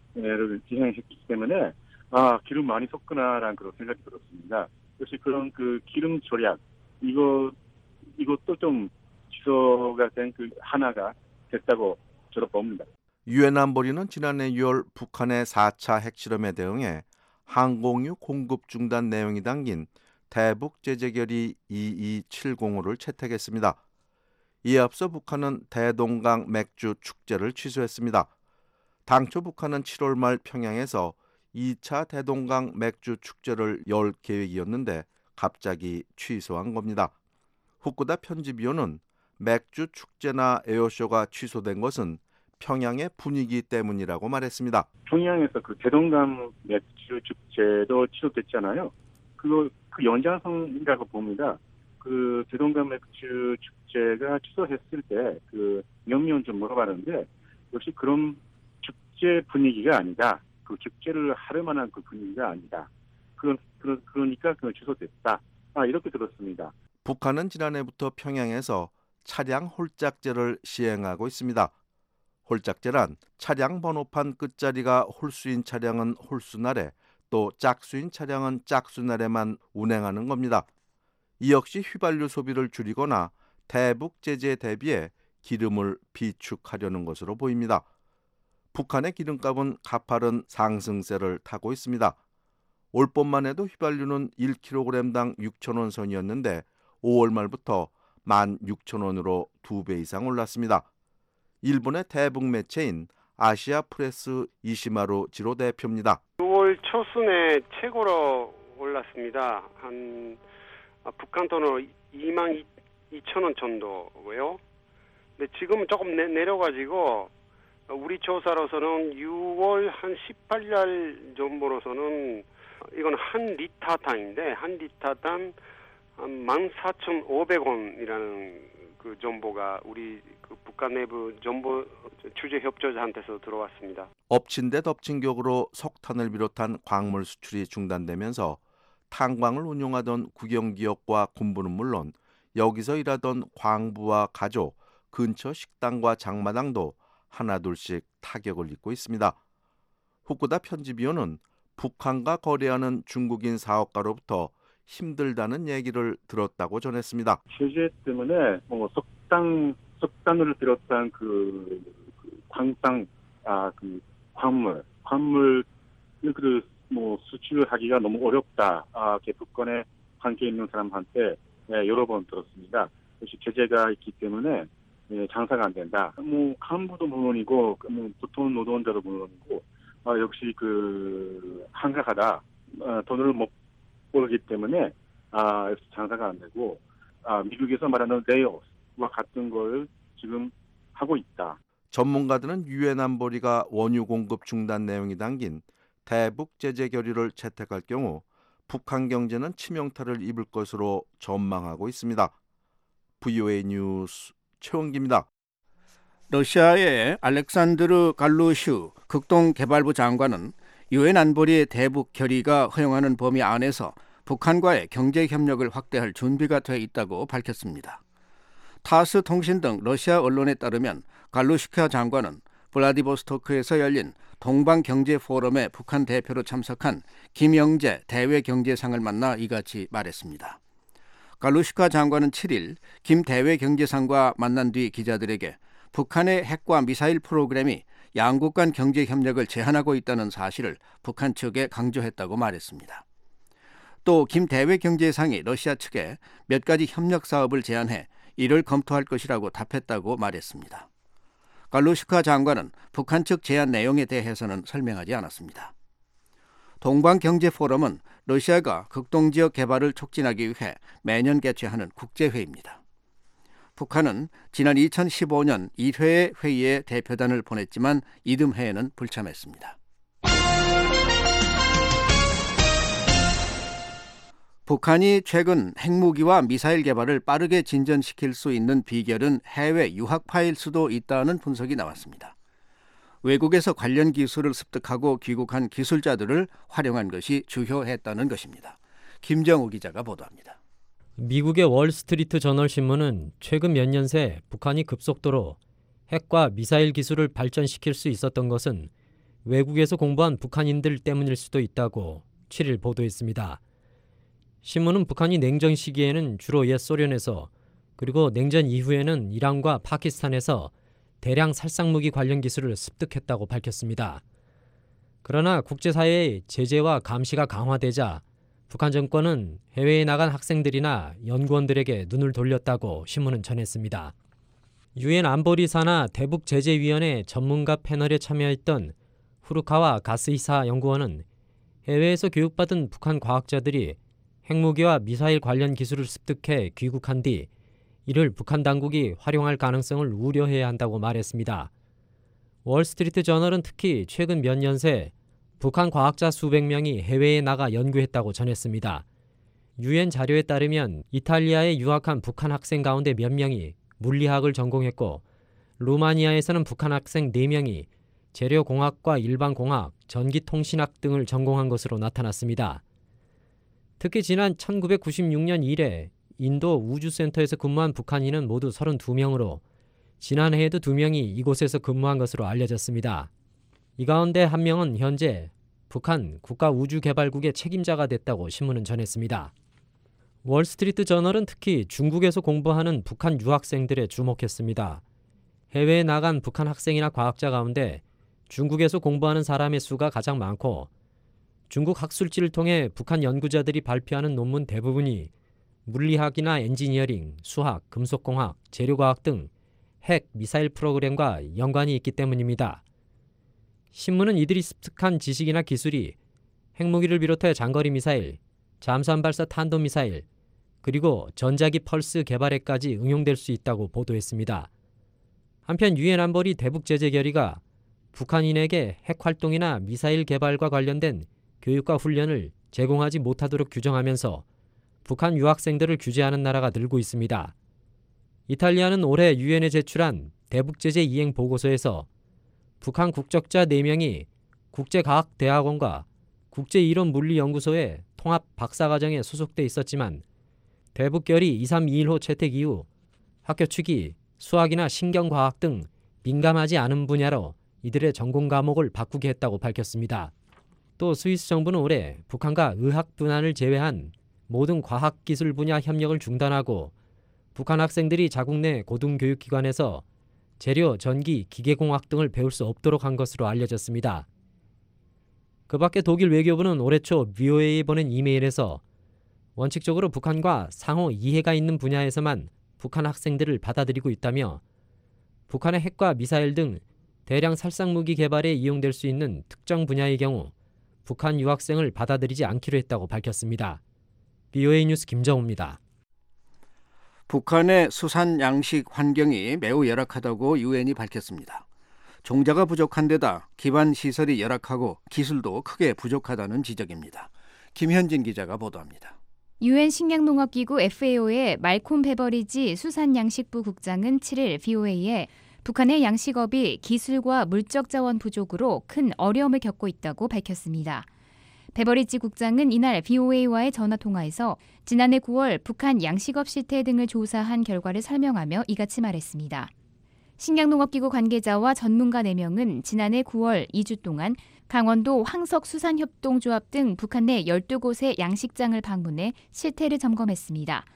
비행했기 때문에 아 기름 많이 썼구나라는 그런 생각이 들었습니다. 역시 그런 그 기름 절약 이거 이것도 좀 취소가 된 그 하나가 됐다고 저는 봅니다. 유엔 안보리는 지난해 유월 북한의 사 차 핵실험에 대응해 항공유 공급 중단 내용이 담긴 대북 제재 결의 이이칠공오를 채택했습니다. 이에 앞서 북한은 대동강 맥주 축제를 취소했습니다. 당초 북한은 칠월 말 평양에서 이 차 대동강 맥주 축제를 열 계획이었는데 갑자기 취소한 겁니다. 후쿠다 편집위원은 맥주 축제나 에어쇼가 취소된 것은 평양의 분위기 때문이라고 말했습니다. 평양에서 그 대동강 맥주 축제도 취소됐잖아요. 그거 그 연장선이라고 봅니다. 그 대동강 맥주 축제가 취소했을 때 그 명명 좀 물어봤는데 역시 그런 축제 분위기가 아니다. 그 축제를 하를 만한 그 분위기가 아니다. 그런 그러, 그러니까 그 취소됐다. 아 이렇게 들었습니다. 북한은 지난해부터 평양에서 차량 홀짝제를 시행하고 있습니다. 홀짝제란 차량 번호판 끝자리가 홀수인 차량은 홀수날에 또 짝수인 차량은 짝수날에만 운행하는 겁니다. 이 역시 휘발유 소비를 줄이거나 대북 제재에 대비해 기름을 비축하려는 것으로 보입니다. 북한의 기름값은 가파른 상승세를 타고 있습니다. 올 봄만 해도 휘발유는 일 킬로그램당 육천 원 선이었는데 오월 말부터 만 육천 원으로 두 배 이상 올랐습니다. 일본의 대북 매체인 아시아 프레스 이시마루 지로 대표입니다. 유월 초순에 최고로 올랐습니다. 한 아, 북한 돈으로 이만 이천 원 정도고요. 근데 지금은 조금 내, 내려가지고 우리 조사로서는 유월 한 십팔 일 정도로서는 이건 한 리터당인데 한 리터당 한 만 사천오백 원이라는 그 정보가 우리 그 북한 내부 정보 취재 협조자한테서 들어왔습니다. 엎친 데 덮친 격으로 석탄을 비롯한 광물 수출이 중단되면서 탄광을 운용하던 국영기업과 군부는 물론 여기서 일하던 광부와 가족, 근처 식당과 장마당도 하나둘씩 타격을 입고 있습니다. 후쿠다 편집위원은 북한과 거래하는 중국인 사업가로부터 힘들다는 얘기를 들었다고 전했습니다. 제재 때문에 뭐 석탄 석탄을 비롯한 그, 그 광산 아그 광물 광물 그 뭐 수출하기가 너무 어렵다. 아, 북한에 관계 있는 사람한테 네, 여러 번 들었습니다. 역시 제재가 있기 때문에 네, 장사가 안 된다. 뭐 간부도 물론이고 뭐 보통 노동자도 물론이고 아, 역시 그 한가하다. 아, 돈을 못 벌기 때문에 아, 역시 장사가 안 되고 아, 미국에서 말하는 레이오프와 같은 걸 지금 하고 있다. 전문가들은 유엔 안보리가 원유 공급 중단 내용이 담긴 대북 제재 결의를 채택할 경우 북한 경제는 치명타를 입을 것으로 전망하고 있습니다. 브이오에이 뉴스 최원기입니다. 러시아의 알렉산드르 갈루슈 극동개발부 장관은 유엔 안보리의 대북 결의가 허용하는 범위 안에서 북한과의 경제 협력을 확대할 준비가 돼 있다고 밝혔습니다. 타스 통신 등 러시아 언론에 따르면 갈루슈카 장관은 블라디보스토크에서 열린 동방경제포럼에 북한 대표로 참석한 김영재 대외경제상을 만나 이같이 말했습니다. 갈루시카 장관은 칠 일 김 대외 경제상과 만난 뒤 기자들에게 북한의 핵과 미사일 프로그램이 양국 간 경제 협력을 제한하고 있다는 사실을 북한 측에 강조했다고 말했습니다. 또 김 대외 경제상이 러시아 측에 몇 가지 협력 사업을 제안해 이를 검토할 것이라고 답했다고 말했습니다. 갈루시카 장관은 북한 측 제안 내용에 대해서는 설명하지 않았습니다. 동방경제포럼은 러시아가 극동지역 개발을 촉진하기 위해 매년 개최하는 국제회의입니다. 북한은 지난 이천십오 년 일 회 회의에 대표단을 보냈지만 이듬해에는 불참했습니다. 북한이 최근 핵무기와 미사일 개발을 빠르게 진전시킬 수 있는 비결은 해외 유학파일 수도 있다는 분석이 나왔습니다. 외국에서 관련 기술을 습득하고 귀국한 기술자들을 활용한 것이 주요했다는 것입니다. 김정우 기자가 보도합니다. 미국의 월스트리트 저널 신문은 최근 몇 년 새 북한이 급속도로 핵과 미사일 기술을 발전시킬 수 있었던 것은 외국에서 공부한 북한인들 때문일 수도 있다고 칠 일 보도했습니다. 신문은 북한이 냉전 시기에는 주로 옛 소련에서 그리고 냉전 이후에는 이란과 파키스탄에서 대량 살상무기 관련 기술을 습득했다고 밝혔습니다. 그러나 국제사회의 제재와 감시가 강화되자 북한 정권은 해외에 나간 학생들이나 연구원들에게 눈을 돌렸다고 신문은 전했습니다. 유엔 안보리사나 대북제재위원회 전문가 패널에 참여했던 후르카와 가스히사 연구원은 해외에서 교육받은 북한 과학자들이 핵무기와 미사일 관련 기술을 습득해 귀국한 뒤 이를 북한 당국이 활용할 가능성을 우려해야 한다고 말했습니다. 월스트리트 저널은 특히 최근 몇 년 새 북한 과학자 수백 명이 해외에 나가 연구했다고 전했습니다. 유엔 자료에 따르면 이탈리아에 유학한 북한 학생 가운데 몇 명이 물리학을 전공했고 루마니아에서는 북한 학생 네 명이 재료공학과 일반공학, 전기통신학 등을 전공한 것으로 나타났습니다. 특히 지난 천구백구십육 년 이래 인도 우주센터에서 근무한 북한인은 모두 서른두 명으로 지난해에도 두 명이 이곳에서 근무한 것으로 알려졌습니다. 이 가운데 한 명은 현재 북한 국가우주개발국의 책임자가 됐다고 신문은 전했습니다. 월스트리트 저널은 특히 중국에서 공부하는 북한 유학생들에 주목했습니다. 해외에 나간 북한 학생이나 과학자 가운데 중국에서 공부하는 사람의 수가 가장 많고 중국 학술지를 통해 북한 연구자들이 발표하는 논문 대부분이 물리학이나 엔지니어링, 수학, 금속공학, 재료과학 등 핵, 미사일 프로그램과 연관이 있기 때문입니다. 신문은 이들이 습득한 지식이나 기술이 핵무기를 비롯해 장거리 미사일, 잠수함 발사 탄도미사일, 그리고 전자기 펄스 개발에까지 응용될 수 있다고 보도했습니다. 한편 유엔 안보리 대북제재 결의가 북한인에게 핵활동이나 미사일 개발과 관련된 교육과 훈련을 제공하지 못하도록 규정하면서 북한 유학생들을 규제하는 나라가 늘고 있습니다. 이탈리아는 올해 유엔에 제출한 대북제재 이행 보고서에서 북한 국적자 네 명이 국제과학대학원과 국제이론물리연구소의 통합 박사과정에 소속돼 있었지만 대북결의 이삼이일 호 채택 이후 학교 측이 수학이나 신경과학 등 민감하지 않은 분야로 이들의 전공 과목을 바꾸게 했다고 밝혔습니다. 또 스위스 정부는 올해 북한과 의학 분야를 제외한 모든 과학기술 분야 협력을 중단하고 북한 학생들이 자국 내 고등교육기관에서 재료, 전기, 기계공학 등을 배울 수 없도록 한 것으로 알려졌습니다. 그 밖에 독일 외교부는 올해 초 브이오에이에 보낸 이메일에서 원칙적으로 북한과 상호 이해가 있는 분야에서만 북한 학생들을 받아들이고 있다며 북한의 핵과 미사일 등 대량 살상무기 개발에 이용될 수 있는 특정 분야의 경우 북한 유학생을 받아들이지 않기로 했다고 밝혔습니다. 브이오에이 뉴스 김정우입니다. 북한의 수산 양식 환경이 매우 열악하다고 유엔이 밝혔습니다. 종자가 부족한 데다 기반 시설이 열악하고 기술도 크게 부족하다는 지적입니다. 김현진 기자가 보도합니다. 유엔 식량농업기구 에프에이오의 말콤 베버리지 수산양식부 국장은 칠 일 브이오에이에 북한의 양식업이 기술과 물적 자원 부족으로 큰 어려움을 겪고 있다고 밝혔습니다. 베버리지 국장은 이날 브이오에이와의 전화통화에서 지난해 구월 북한 양식업 실태 등을 조사한 결과를 설명하며 이같이 말했습니다. 식량농업기구 관계자와 전문가 네 명은 지난해 구월 이 주 동안 강원도 황석수산협동조합 등 북한 내 열두 곳의 양식장을 방문해 실태를 점검했습니다.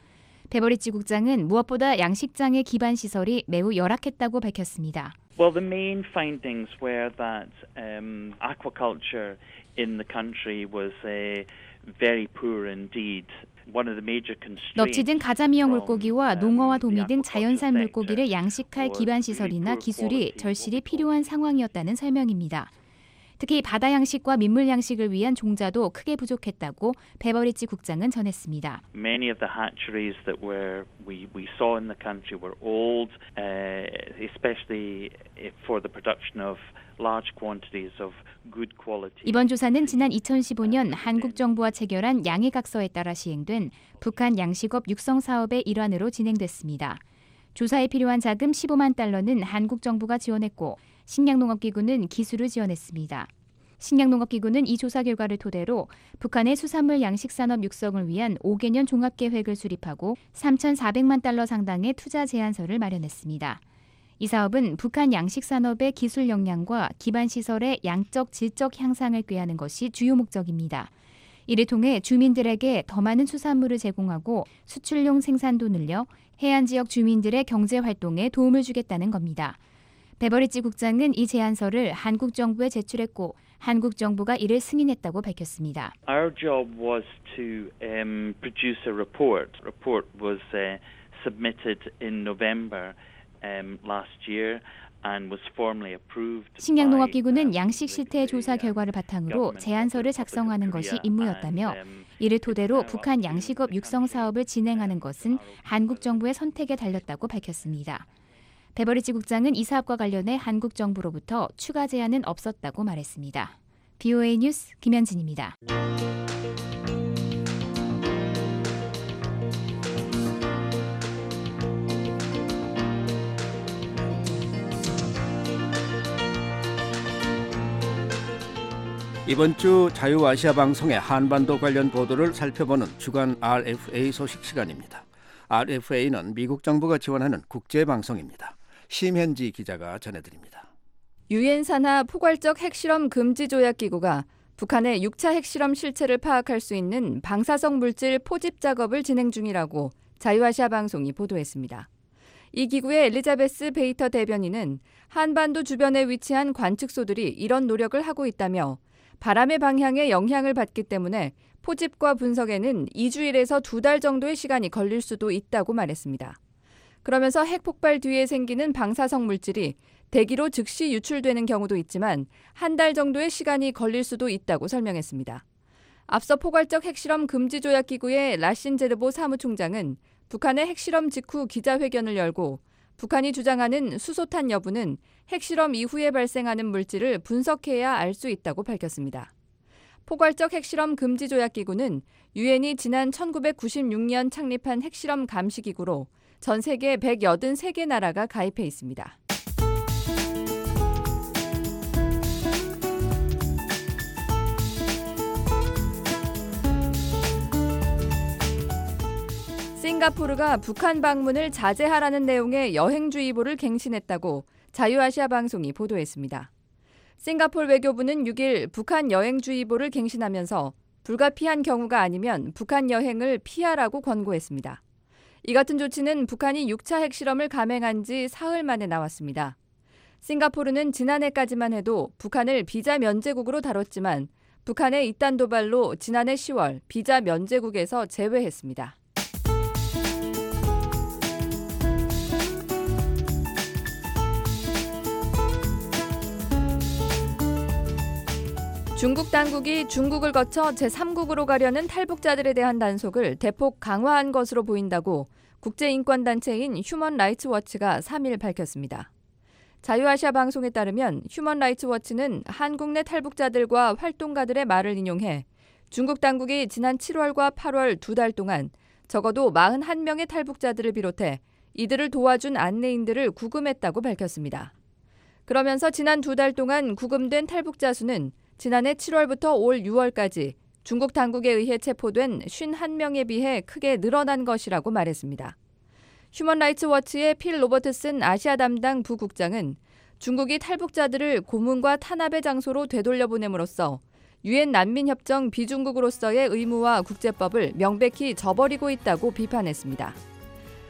베버리지 국장은 무엇보다 양식장의 기반 시설이 매우 열악했다고 밝혔습니다. Well, the main findings were that um, aquaculture in the country was uh, very poor indeed. 넙치등 가자미형 물고기와 농어와 도미 등 자연산 물고기를 양식할 기반 시설이나 기술이 절실히 필요한 상황이었다는 설명입니다. 특히 바다 양식과 민물 양식을 위한 종자도 크게 부족했다고 베버리지 국장은 전했습니다. Many of the hatcheries that were we we saw in the country were old, uh, especially for the production of large quantities of good quality. 이번 조사는 지난 이천십오 년 한국 정부와 체결한 양해각서에 따라 시행된 북한 양식업 육성 사업의 일환으로 진행됐습니다. 조사에 필요한 자금 십오만 달러는 한국 정부가 지원했고 식량농업기구는 기술을 지원했습니다. 식량농업기구는 이 조사 결과를 토대로 북한의 수산물 양식산업 육성을 위한 오 개년 종합계획을 수립하고 삼천사백만 달러 상당의 투자 제안서를 마련했습니다. 이 사업은 북한 양식산업의 기술 역량과 기반시설의 양적 질적 향상을 꾀하는 것이 주요 목적입니다. 이를 통해 주민들에게 더 많은 수산물을 제공하고 수출용 생산도 늘려 해안지역 주민들의 경제활동에 도움을 주겠다는 겁니다. 베버리지 국장은 이 제안서를 한국 정부에 제출했고 한국 정부가 이를 승인했다고 밝혔습니다. Our job was to um, produce a report. The report was uh, submitted in November um, last year. 식량농업기구는 양식 실태 조사 결과를 바탕으로 제안서를 작성하는 것이 임무였다며 이를 토대로 북한 양식업 육성 사업을 진행하는 것은 한국 정부의 선택에 달렸다고 밝혔습니다. 베버리지 국장은 이 사업과 관련해 한국 정부로부터 추가 제안은 없었다고 말했습니다. 비오에이 뉴스 김현진입니다. 이번 주 자유아시아 방송의 한반도 관련 보도를 살펴보는 주간 알에프에이 소식 시간입니다. 알에프에이는 미국 정부가 지원하는 국제방송입니다. 심현지 기자가 전해드립니다. 유엔 산하 포괄적 핵실험 금지 조약 기구가 북한의 육 차 핵실험 실체를 파악할 수 있는 방사성 물질 포집 작업을 진행 중이라고 자유아시아 방송이 보도했습니다. 이 기구의 엘리자베스 베이터 대변인은 한반도 주변에 위치한 관측소들이 이런 노력을 하고 있다며 바람의 방향에 영향을 받기 때문에 포집과 분석에는 이주일에서 두 달 정도의 시간이 걸릴 수도 있다고 말했습니다. 그러면서 핵폭발 뒤에 생기는 방사성 물질이 대기로 즉시 유출되는 경우도 있지만 한 달 정도의 시간이 걸릴 수도 있다고 설명했습니다. 앞서 포괄적 핵실험 금지 조약 기구의 라신 제르보 사무총장은 북한의 핵실험 직후 기자회견을 열고 북한이 주장하는 수소탄 여부는 핵실험 이후에 발생하는 물질을 분석해야 알 수 있다고 밝혔습니다. 포괄적 핵실험 금지 조약 기구는 유엔이 지난 천구백구십육 년 창립한 핵실험 감시 기구로 전 세계 백팔십삼 개 나라가 가입해 있습니다. 싱가포르가 북한 방문을 자제하라는 내용의 여행주의보를 갱신했다고 자유아시아 방송이 보도했습니다. 싱가포르 외교부는 육 일 북한 여행주의보를 갱신하면서 불가피한 경우가 아니면 북한 여행을 피하라고 권고했습니다. 이 같은 조치는 북한이 육 차 핵실험을 감행한 지 사흘 만에 나왔습니다. 싱가포르는 지난해까지만 해도 북한을 비자 면제국으로 다뤘지만 북한의 이딴 도발로 지난해 시월 비자 면제국에서 제외했습니다. 중국 당국이 중국을 거쳐 제삼국으로 가려는 탈북자들에 대한 단속을 대폭 강화한 것으로 보인다고 국제인권단체인 휴먼 라이츠 워치가 삼 일 밝혔습니다. 자유아시아 방송에 따르면 휴먼 라이츠 워치는 한국 내 탈북자들과 활동가들의 말을 인용해 중국 당국이 지난 칠월과 팔월 두 달 동안 적어도 사십일 명의 탈북자들을 비롯해 이들을 도와준 안내인들을 구금했다고 밝혔습니다. 그러면서 지난 두 달 동안 구금된 탈북자 수는 지난해 칠월부터 올 유월까지 중국 당국에 의해 체포된 오십일 명에 비해 크게 늘어난 것이라고 말했습니다. 휴먼 라이츠 워치의 필 로버트슨 아시아 담당 부국장은 중국이 탈북자들을 고문과 탄압의 장소로 되돌려보냄으로써 유엔 난민협정 비중국으로서의 의무와 국제법을 명백히 저버리고 있다고 비판했습니다.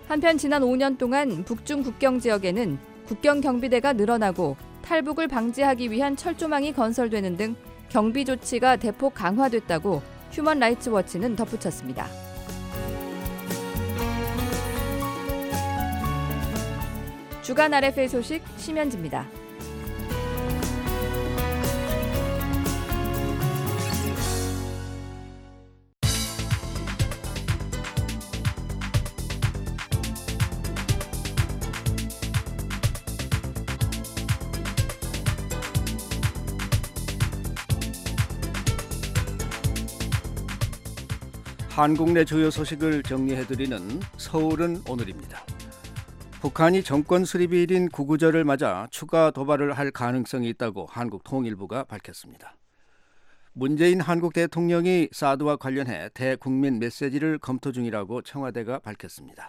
한편 지난 오 년 동안 북중 국경 지역에는 국경 경비대가 늘어나고 탈북을 방지하기 위한 철조망이 건설되는 등 경비 조치가 대폭 강화됐다고 휴먼 라이츠 워치는 덧붙였습니다. 주간 알에프에이 소식 심현지입니다. 한국 내 주요 소식을 정리해드리는 서울은 오늘입니다. 북한이 정권 수립일인 구구절을 맞아 추가 도발을 할 가능성이 있다고 한국 통일부가 밝혔습니다. 문재인 한국 대통령이 사드와 관련해 대국민 메시지를 검토 중이라고 청와대가 밝혔습니다.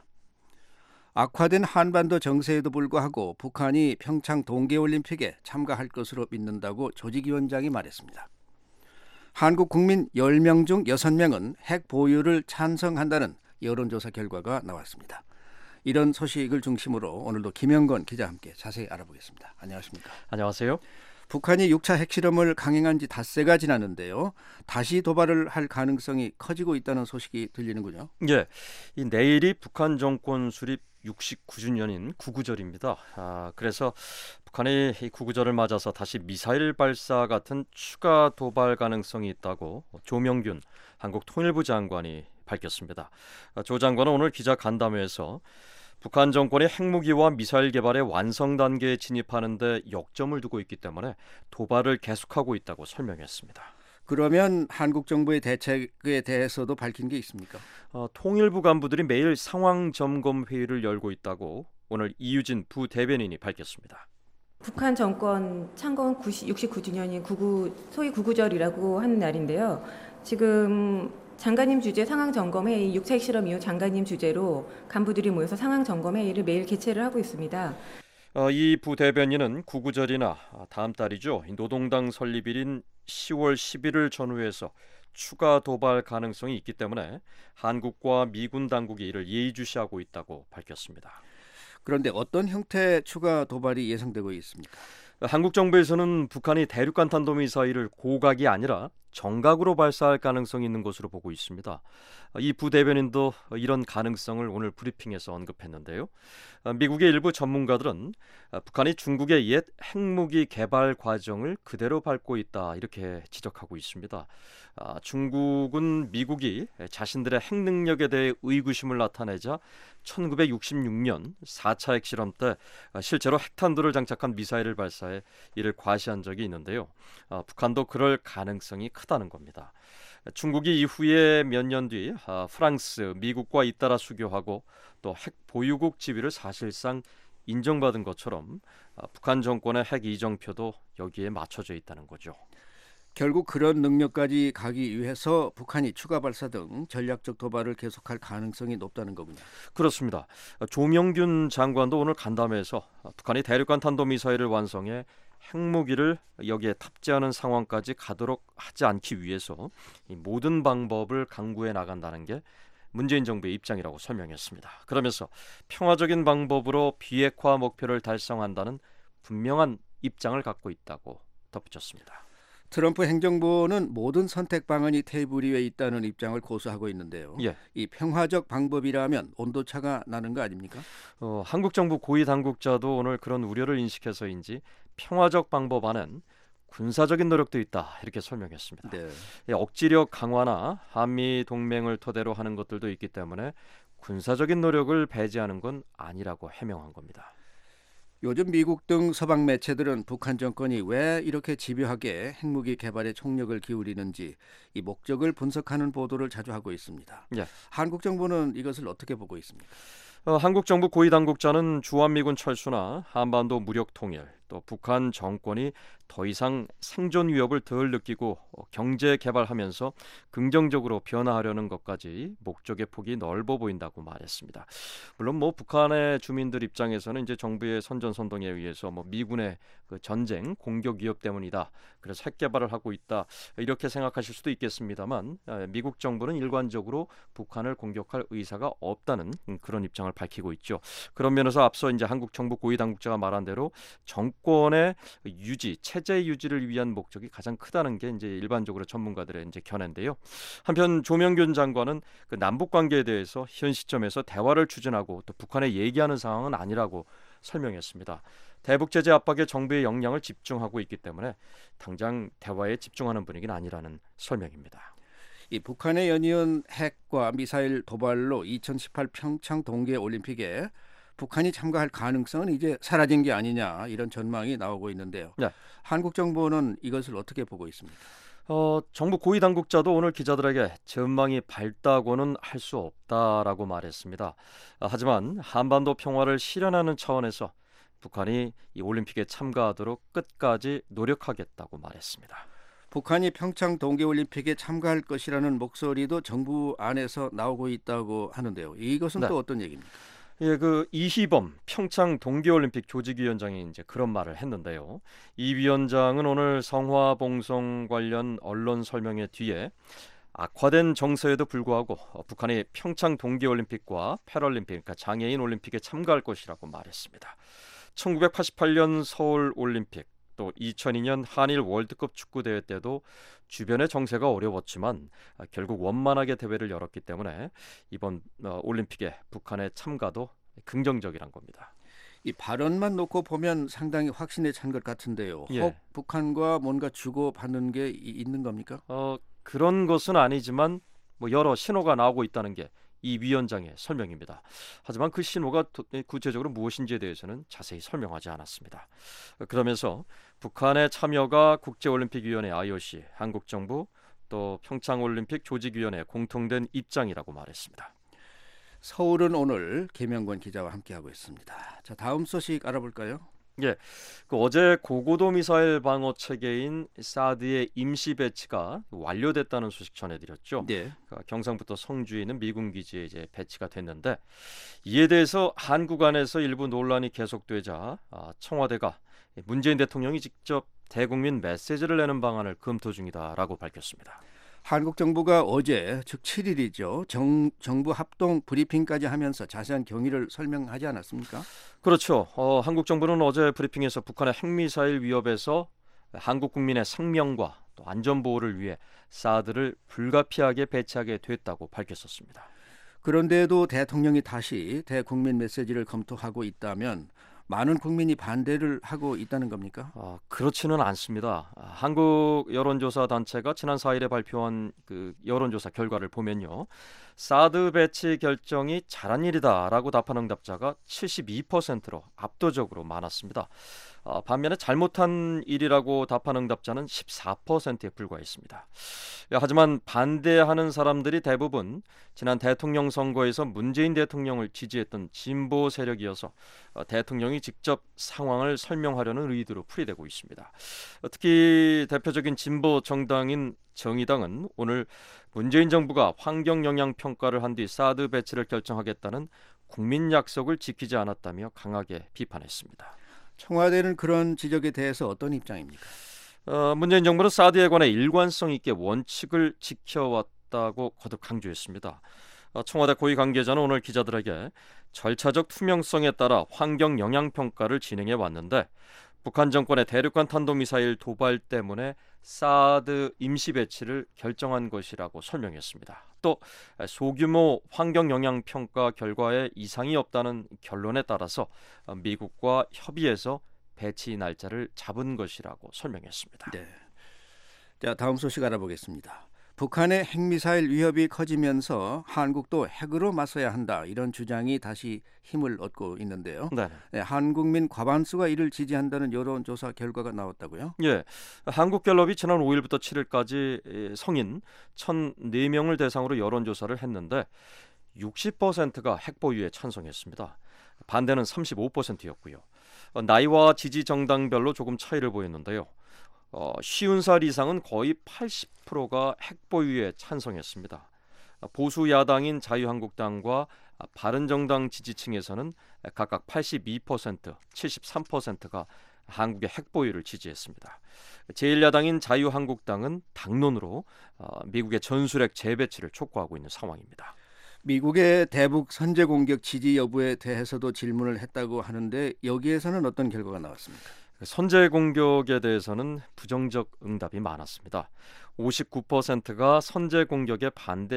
악화된 한반도 정세에도 불구하고 북한이 평창 동계올림픽에 참가할 것으로 믿는다고 조직위원장이 말했습니다. 한국 국민 열 명 중 여섯 명은 핵 보유를 찬성한다는 여론조사 결과가 나왔습니다. 이런 소식을 중심으로 오늘도 김영건 기자와 함께 자세히 알아보겠습니다. 안녕하십니까? 안녕하세요. 북한이 육 차 핵실험을 강행한 지 닷새가 지났는데요. 다시 도발을 할 가능성이 커지고 있다는 소식이 들리는군요. 예, 이 내일이 북한 정권 수립 육십구 주년인 구구절입니다. 아, 그래서 북한이 이 구구절을 맞아서 다시 미사일 발사 같은 추가 도발 가능성이 있다고 조명균 한국 통일부 장관이 밝혔습니다. 조 장관은 오늘 기자 간담회에서 북한 정권이 핵무기와 미사일 개발의 완성 단계에 진입하는 데 역점을 두고 있기 때문에 도발을 계속하고 있다고 설명했습니다. 그러면 한국 정부의 대책에 대해서도 밝힌 게 있습니까? 어, 통일부 간부들이 매일 상황 점검 회의를 열고 있다고 오늘 이유진 부대변인이 밝혔습니다. 북한 정권 창건 육십구 주년인 구구, 소위 구구절이라고 하는 날인데요. 지금 장관님 주재 상황 점검 회의, 육 차 핵실험 이후 장관님 주재로 간부들이 모여서 상황 점검 회의를 매일 개최를 하고 있습니다. 어, 이 부대변인은 구구절이나 다음 달이죠. 노동당 설립일인 시월 십일을 전후해서 추가 도발 가능성이 있기 때문에 한국과 미군 당국이 이를 예의주시하고 있다고 밝혔습니다. 그런데 어떤 형태의 추가 도발이 예상되고 있습니까? 한국 정부에서는 북한이 대륙간 탄도미사일을 고각이 아니라 정각으로 발사할 가능성이 있는 것으로 보고 있습니다. 이 부대변인도 이런 가능성을 오늘 브리핑에서 언급했는데요. 미국의 일부 전문가들은 북한이 중국의 옛 핵무기 개발 과정을 그대로 밟고 있다 이렇게 지적하고 있습니다. 중국은 미국이 자신들의 핵 능력에 대해 의구심을 나타내자 천구백육십육 년 사 차 핵실험 때 실제로 핵탄두를 장착한 미사일을 발사해 이를 과시한 적이 있는데요. 북한도 그럴 가능성이 크다는 겁니다. 중국이 이후에 몇 년 뒤 프랑스, 미국과 잇따라 수교하고 또 핵 보유국 지위를 사실상 인정받은 것처럼 북한 정권의 핵 이정표도 여기에 맞춰져 있다는 거죠. 결국 그런 능력까지 가기 위해서 북한이 추가 발사 등 전략적 도발을 계속할 가능성이 높다는 거군요. 그렇습니다. 조명균 장관도 오늘 간담회에서 북한이 대륙간 탄도미사일을 완성해 핵무기를 여기에 탑재하는 상황까지 가도록 하지 않기 위해서 이 모든 방법을 강구해 나간다는 게 문재인 정부의 입장이라고 설명했습니다. 그러면서 평화적인 방법으로 비핵화 목표를 달성한다는 분명한 입장을 갖고 있다고 덧붙였습니다. 트럼프 행정부는 모든 선택 방안이 테이블 위에 있다는 입장을 고수하고 있는데요. 예. 이 평화적 방법이라면 온도차가 나는 거 아닙니까? 어, 한국 정부 고위 당국자도 오늘 그런 우려를 인식해서인지 평화적 방법 안엔 군사적인 노력도 있다 이렇게 설명했습니다. 네. 예, 억지력 강화나 한미 동맹을 토대로 하는 것들도 있기 때문에 군사적인 노력을 배제하는 건 아니라고 해명한 겁니다. 요즘 미국 등 서방 매체들은 북한 정권이 왜 이렇게 집요하게 핵무기 개발에 총력을 기울이는지 이 목적을 분석하는 보도를 자주 하고 있습니다. 예. 한국 정부는 이것을 어떻게 보고 있습니까? 어, 한국 정부 고위 당국자는 주한미군 철수나 한반도 무력 통일, 또 북한 정권이 더 이상 생존 위협을 덜 느끼고 경제 개발하면서 긍정적으로 변화하려는 것까지 목적의 폭이 넓어 보인다고 말했습니다. 물론 뭐 북한의 주민들 입장에서는 이제 정부의 선전선동에 의해서 뭐 미군의 그 전쟁 공격 위협 때문이다. 그래서 핵 개발을 하고 있다. 이렇게 생각하실 수도 있겠습니다만 미국 정부는 일관적으로 북한을 공격할 의사가 없다는 그런 입장을 밝히고 있죠. 그런 면에서 앞서 이제 한국 정부 고위 당국자가 말한 대로 정권의 유지, 체제 유지를 위한 목적이 가장 크다는 게 이제 일반적으로 전문가들의 이제 견해인데요. 한편 조명균 장관은 그 남북 관계에 대해서 현 시점에서 대화를 추진하고 또 북한에 얘기하는 상황은 아니라고 설명했습니다. 대북 제재 압박에 정부의 역량을 집중하고 있기 때문에 당장 대화에 집중하는 분위기는 아니라는 설명입니다. 이 북한의 연이은 핵과 미사일 도발로 이천십팔 평창 동계올림픽에 북한이 참가할 가능성은 이제 사라진 게 아니냐 이런 전망이 나오고 있는데요. 네. 한국 정부는 이것을 어떻게 보고 있습니까? 어, 정부 고위 당국자도 오늘 기자들에게 전망이 밝다고는 할 수 없다라고 말했습니다. 하지만 한반도 평화를 실현하는 차원에서 북한이 이 올림픽에 참가하도록 끝까지 노력하겠다고 말했습니다. 북한이 평창 동계올림픽에 참가할 것이라는 목소리도 정부 안에서 나오고 있다고 하는데요. 이것은 네. 또 어떤 얘기입니까? 예, 그 이희범 평창 동계올림픽 조직위원장이 이제 그런 말을 했는데요. 이 위원장은 오늘 성화봉송 관련 언론 설명회 뒤에 악화된 정세에도 불구하고 북한이 평창 동계올림픽과 패럴림픽, 그러니까 장애인 올림픽에 참가할 것이라고 말했습니다. 천구백팔십팔 년 서울올림픽, 또 이천이 년 한일 월드컵 축구대회 때도 주변의 정세가 어려웠지만 결국 원만하게 대회를 열었기 때문에 이번 올림픽에 북한의 참가도 긍정적이란 겁니다. 이 발언만 놓고 보면 상당히 확신에 찬 것 같은데요. 예. 혹 북한과 뭔가 주고받는 게 있는 겁니까? 어, 그런 것은 아니지만 뭐 여러 신호가 나오고 있다는 게 이 위원장의 설명입니다. 하지만 그 신호가 구체적으로 무엇인지에 대해서는 자세히 설명하지 않았습니다. 그러면서 북한의 참여가 국제올림픽위원회 아이오씨, 한국정부, 또 평창올림픽 조직위원회 공통된 입장이라고 말했습니다. 서울은 오늘 계명권 기자와 함께하고 있습니다. 자, 다음 소식 알아볼까요? 예, 그 어제 고고도 미사일 방어 체계인 사드의 임시 배치가 완료됐다는 소식 전해드렸죠. 네. 그 경상북도 성주에 있는 미군 기지에 이제 배치가 됐는데 이에 대해서 한국 안에서 일부 논란이 계속되자 청와대가 문재인 대통령이 직접 대국민 메시지를 내는 방안을 검토 중이다라고 밝혔습니다. 한국 정부가 어제 즉 칠 일이죠. 정, 정부 합동 브리핑까지 하면서 자세한 경위를 설명하지 않았습니까? 그렇죠. 어, 한국 정부는 어제 브리핑에서 북한의 핵미사일 위협에서 한국 국민의 생명과 또 안전보호를 위해 사드를 불가피하게 배치하게 됐다고 밝혔었습니다. 그런데도 대통령이 다시 대국민 메시지를 검토하고 있다면 많은 국민이 반대를 하고 있다는 겁니까? 아, 그렇지는 않습니다. 아, 한국 여론조사 단체가 지난 사 일에 발표한 그 여론조사 결과를 보면요. 사드 배치 결정이 잘한 일이다라고 답한 응답자가 칠십이 퍼센트로 압도적으로 많았습니다. 아, 반면에 잘못한 일이라고 답한 응답자는 십사 퍼센트에 불과했습니다. 하지만 반대하는 사람들이 대부분 지난 대통령 선거에서 문재인 대통령을 지지했던 진보 세력이어서 대통령이 직접 상황을 설명하려는 의도로 풀이되고 있습니다. 특히 대표적인 진보 정당인 정의당은 오늘 문재인 정부가 환경 영향 평가를 한 뒤 사드 배치를 결정하겠다는 국민 약속을 지키지 않았다며 강하게 비판했습니다. 청와대는 그런 지적에 대해서 어떤 입장입니까? 어, 문재인 정부는 사드에 관해 일관성 있게 원칙을 지켜왔다고 거듭 강조했습니다. 어, 청와대 고위 관계자는 오늘 기자들에게 절차적 투명성에 따라 환경 영향 평가를 진행해 왔는데 북한 정권의 대륙간 탄도미사일 도발 때문에 사드 임시 배치를 결정한 것이라고 설명했습니다. 또 소규모 환경 영향 평가 결과에 이상이 없다는 결론에 따라서 미국과 협의해서 배치 날짜를 잡은 것이라고 설명했습니다. 네. 자, 다음 소식 알아보겠습니다. 북한의 핵미사일 위협이 커지면서 한국도 핵으로 맞서야 한다 이런 주장이 다시 힘을 얻고 있는데요. 네. 네, 한국민 과반수가 이를 지지한다는 여론조사 결과가 나왔다고요? 예, 한국갤럽이 지난 오 일부터 칠 일까지 성인 천사 명을 대상으로 여론조사를 했는데 육십 퍼센트가 핵 보유에 찬성했습니다. 반대는 삼십오 퍼센트였고요. 어, 나이와 지지 정당별로 조금 차이를 보였는데요. 어, 쉰 살 이상은 거의 팔십 퍼센트가 핵 보유에 찬성했습니다. 보수 야당인 자유한국당과 바른정당 지지층에서는 각각 팔십이 퍼센트, 칠십삼 퍼센트가 한국의 핵 보유를 지지했습니다. 제일 야당인 자유한국당은 당론으로 미국의 전술핵 재배치를 촉구하고 있는 상황입니다. 미국의 대북 선제 공격 지지 여부에 대해서도 질문을 했다고 하는데 여기에서는 어떤 결과가 나왔습니까? 선제 공격에 대해서는 부정적 응답이 많았습니다. 오십구 퍼센트가 선제 공격에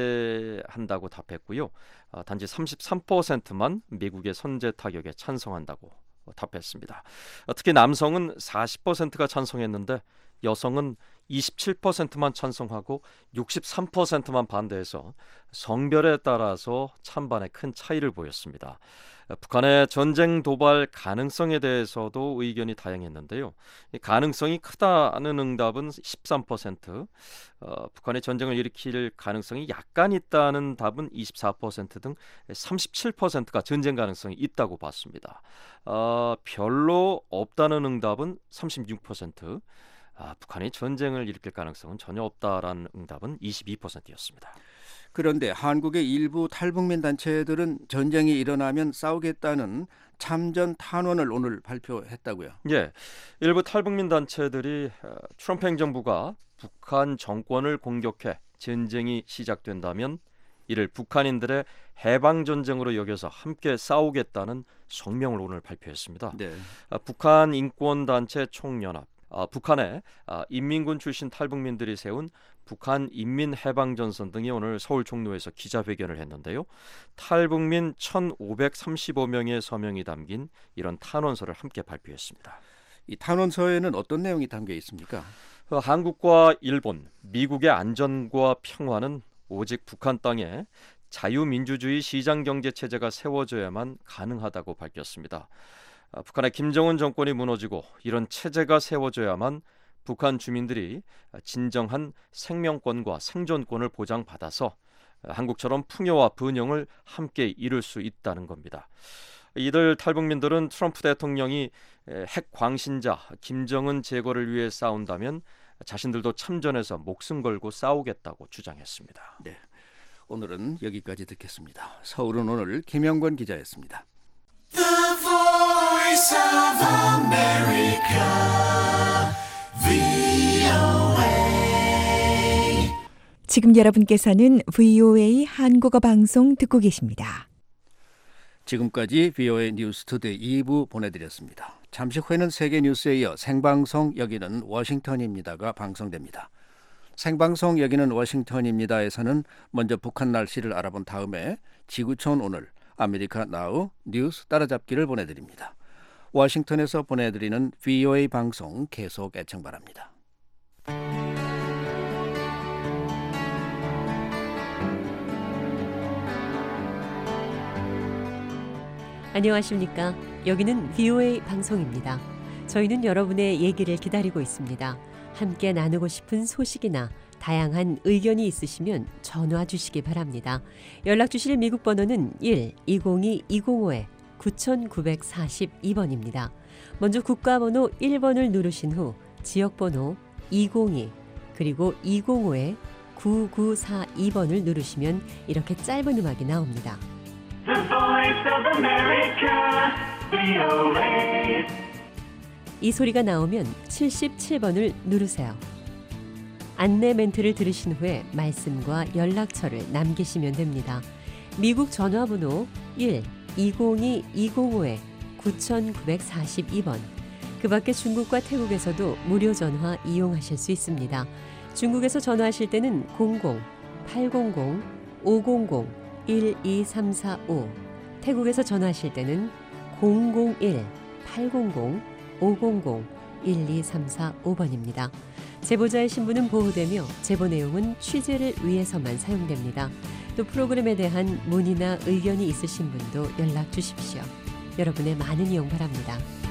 반대한다고 답했고요. 단지 삼십삼 퍼센트만 미국의 선제 타격에 찬성한다고 답했습니다. 특히 남성은 사십 퍼센트가 찬성했는데 여성은 이십칠 퍼센트만 찬성하고 육십삼 퍼센트만 반대해서 성별에 따라서 찬반에 큰 차이를 보였습니다. 북한의 전쟁 도발 가능성에 대해서도 의견이 다양했는데요. 가능성이 크다는 응답은 십삼 퍼센트, 어, 북한의 전쟁을 일으킬 가능성이 약간 있다는 답은 이십사 퍼센트 등 삼십칠 퍼센트가 전쟁 가능성이 있다고 봤습니다. 어, 별로 없다는 응답은 삼십육 퍼센트, 아, 북한이 전쟁을 일으킬 가능성은 전혀 없다라는 응답은 이십이 퍼센트였습니다. 그런데 한국의 일부 탈북민 단체들은 전쟁이 일어나면 싸우겠다는 참전 탄원을 오늘 발표했다고요. 예, 일부 탈북민 단체들이 트럼프 행정부가 북한 정권을 공격해 전쟁이 시작된다면 이를 북한인들의 해방 전쟁으로 여겨서 함께 싸우겠다는 성명을 오늘 발표했습니다. 네. 북한 인권단체 총연합, 아, 북한의 아, 인민군 출신 탈북민들이 세운 북한 인민해방전선 등이 오늘 서울 종로에서 기자회견을 했는데요. 탈북민 천오백삼십오 명의 서명이 담긴 이런 탄원서를 함께 발표했습니다. 이 탄원서에는 어떤 내용이 담겨 있습니까? 어, 한국과 일본, 미국의 안전과 평화는 오직 북한 땅에 자유민주주의 시장경제체제가 세워져야만 가능하다고 밝혔습니다. 아, 북한의 김정은 정권이 무너지고 이런 체제가 세워져야만 북한 주민들이 진정한 생명권과 생존권을 보장받아서 한국처럼 풍요와 번영을 함께 이룰 수 있다는 겁니다. 이들 탈북민들은 트럼프 대통령이 핵 광신자 김정은 제거를 위해 싸운다면 자신들도 참전해서 목숨 걸고 싸우겠다고 주장했습니다. 네, 오늘은 여기까지 듣겠습니다. 서울은 오늘 김영권 기자였습니다. The Voice of America, 브이오에이. 지금 여러분께서는 브이오에이 한국어 방송 듣고 계십니다. 지금까지 브이오에이 뉴스 투데이 이 부 보내드렸습니다. 잠시 후에는 세계 뉴스에 이어 생방송 여기는 워싱턴입니다가 방송됩니다. 생방송 여기는 워싱턴입니다에서는 먼저 북한 날씨를 알아본 다음에 지구촌 오늘, 아메리카 나우, 뉴스 따라잡기를 보내드립니다. 워싱턴에서 보내드리는 브이오에이 방송 계속 애청 바랍니다. 안녕하십니까. 여기는 브이오에이 방송입니다. 저희는 여러분의 얘기를 기다리고 있습니다. 함께 나누고 싶은 소식이나 다양한 의견이 있으시면 전화 주시기 바랍니다. 연락 주실 미국 번호는 일 이공이 이공오 구구사이 번입니다. 먼저 국가번호 일 번을 누르신 후 지역번호 이공이 그리고 이공오 구구사이 번을 누르시면 이렇게 짧은 음악이 나옵니다. The Voice of America, 브이오에이. 이 소리가 나오면 칠십칠 번을 누르세요. 안내 멘트를 들으신 후에 말씀과 연락처를 남기시면 됩니다. 미국 전화번호 일 이공이 이공오 구구사이 번. 그 밖에 중국과 태국에서도 무료 전화 이용하실 수 있습니다. 중국에서 전화하실 때는 공공 팔공공 오공공 일이삼사오, 태국에서 전화하실 때는 공공일 팔공공 오공공 일이삼사오 번입니다. 제보자의 신분은 보호되며 제보 내용은 취재를 위해서만 사용됩니다. 또 프로그램에 대한 문의나 의견이 있으신 분도 연락 주십시오. 여러분의 많은 이용 바랍니다.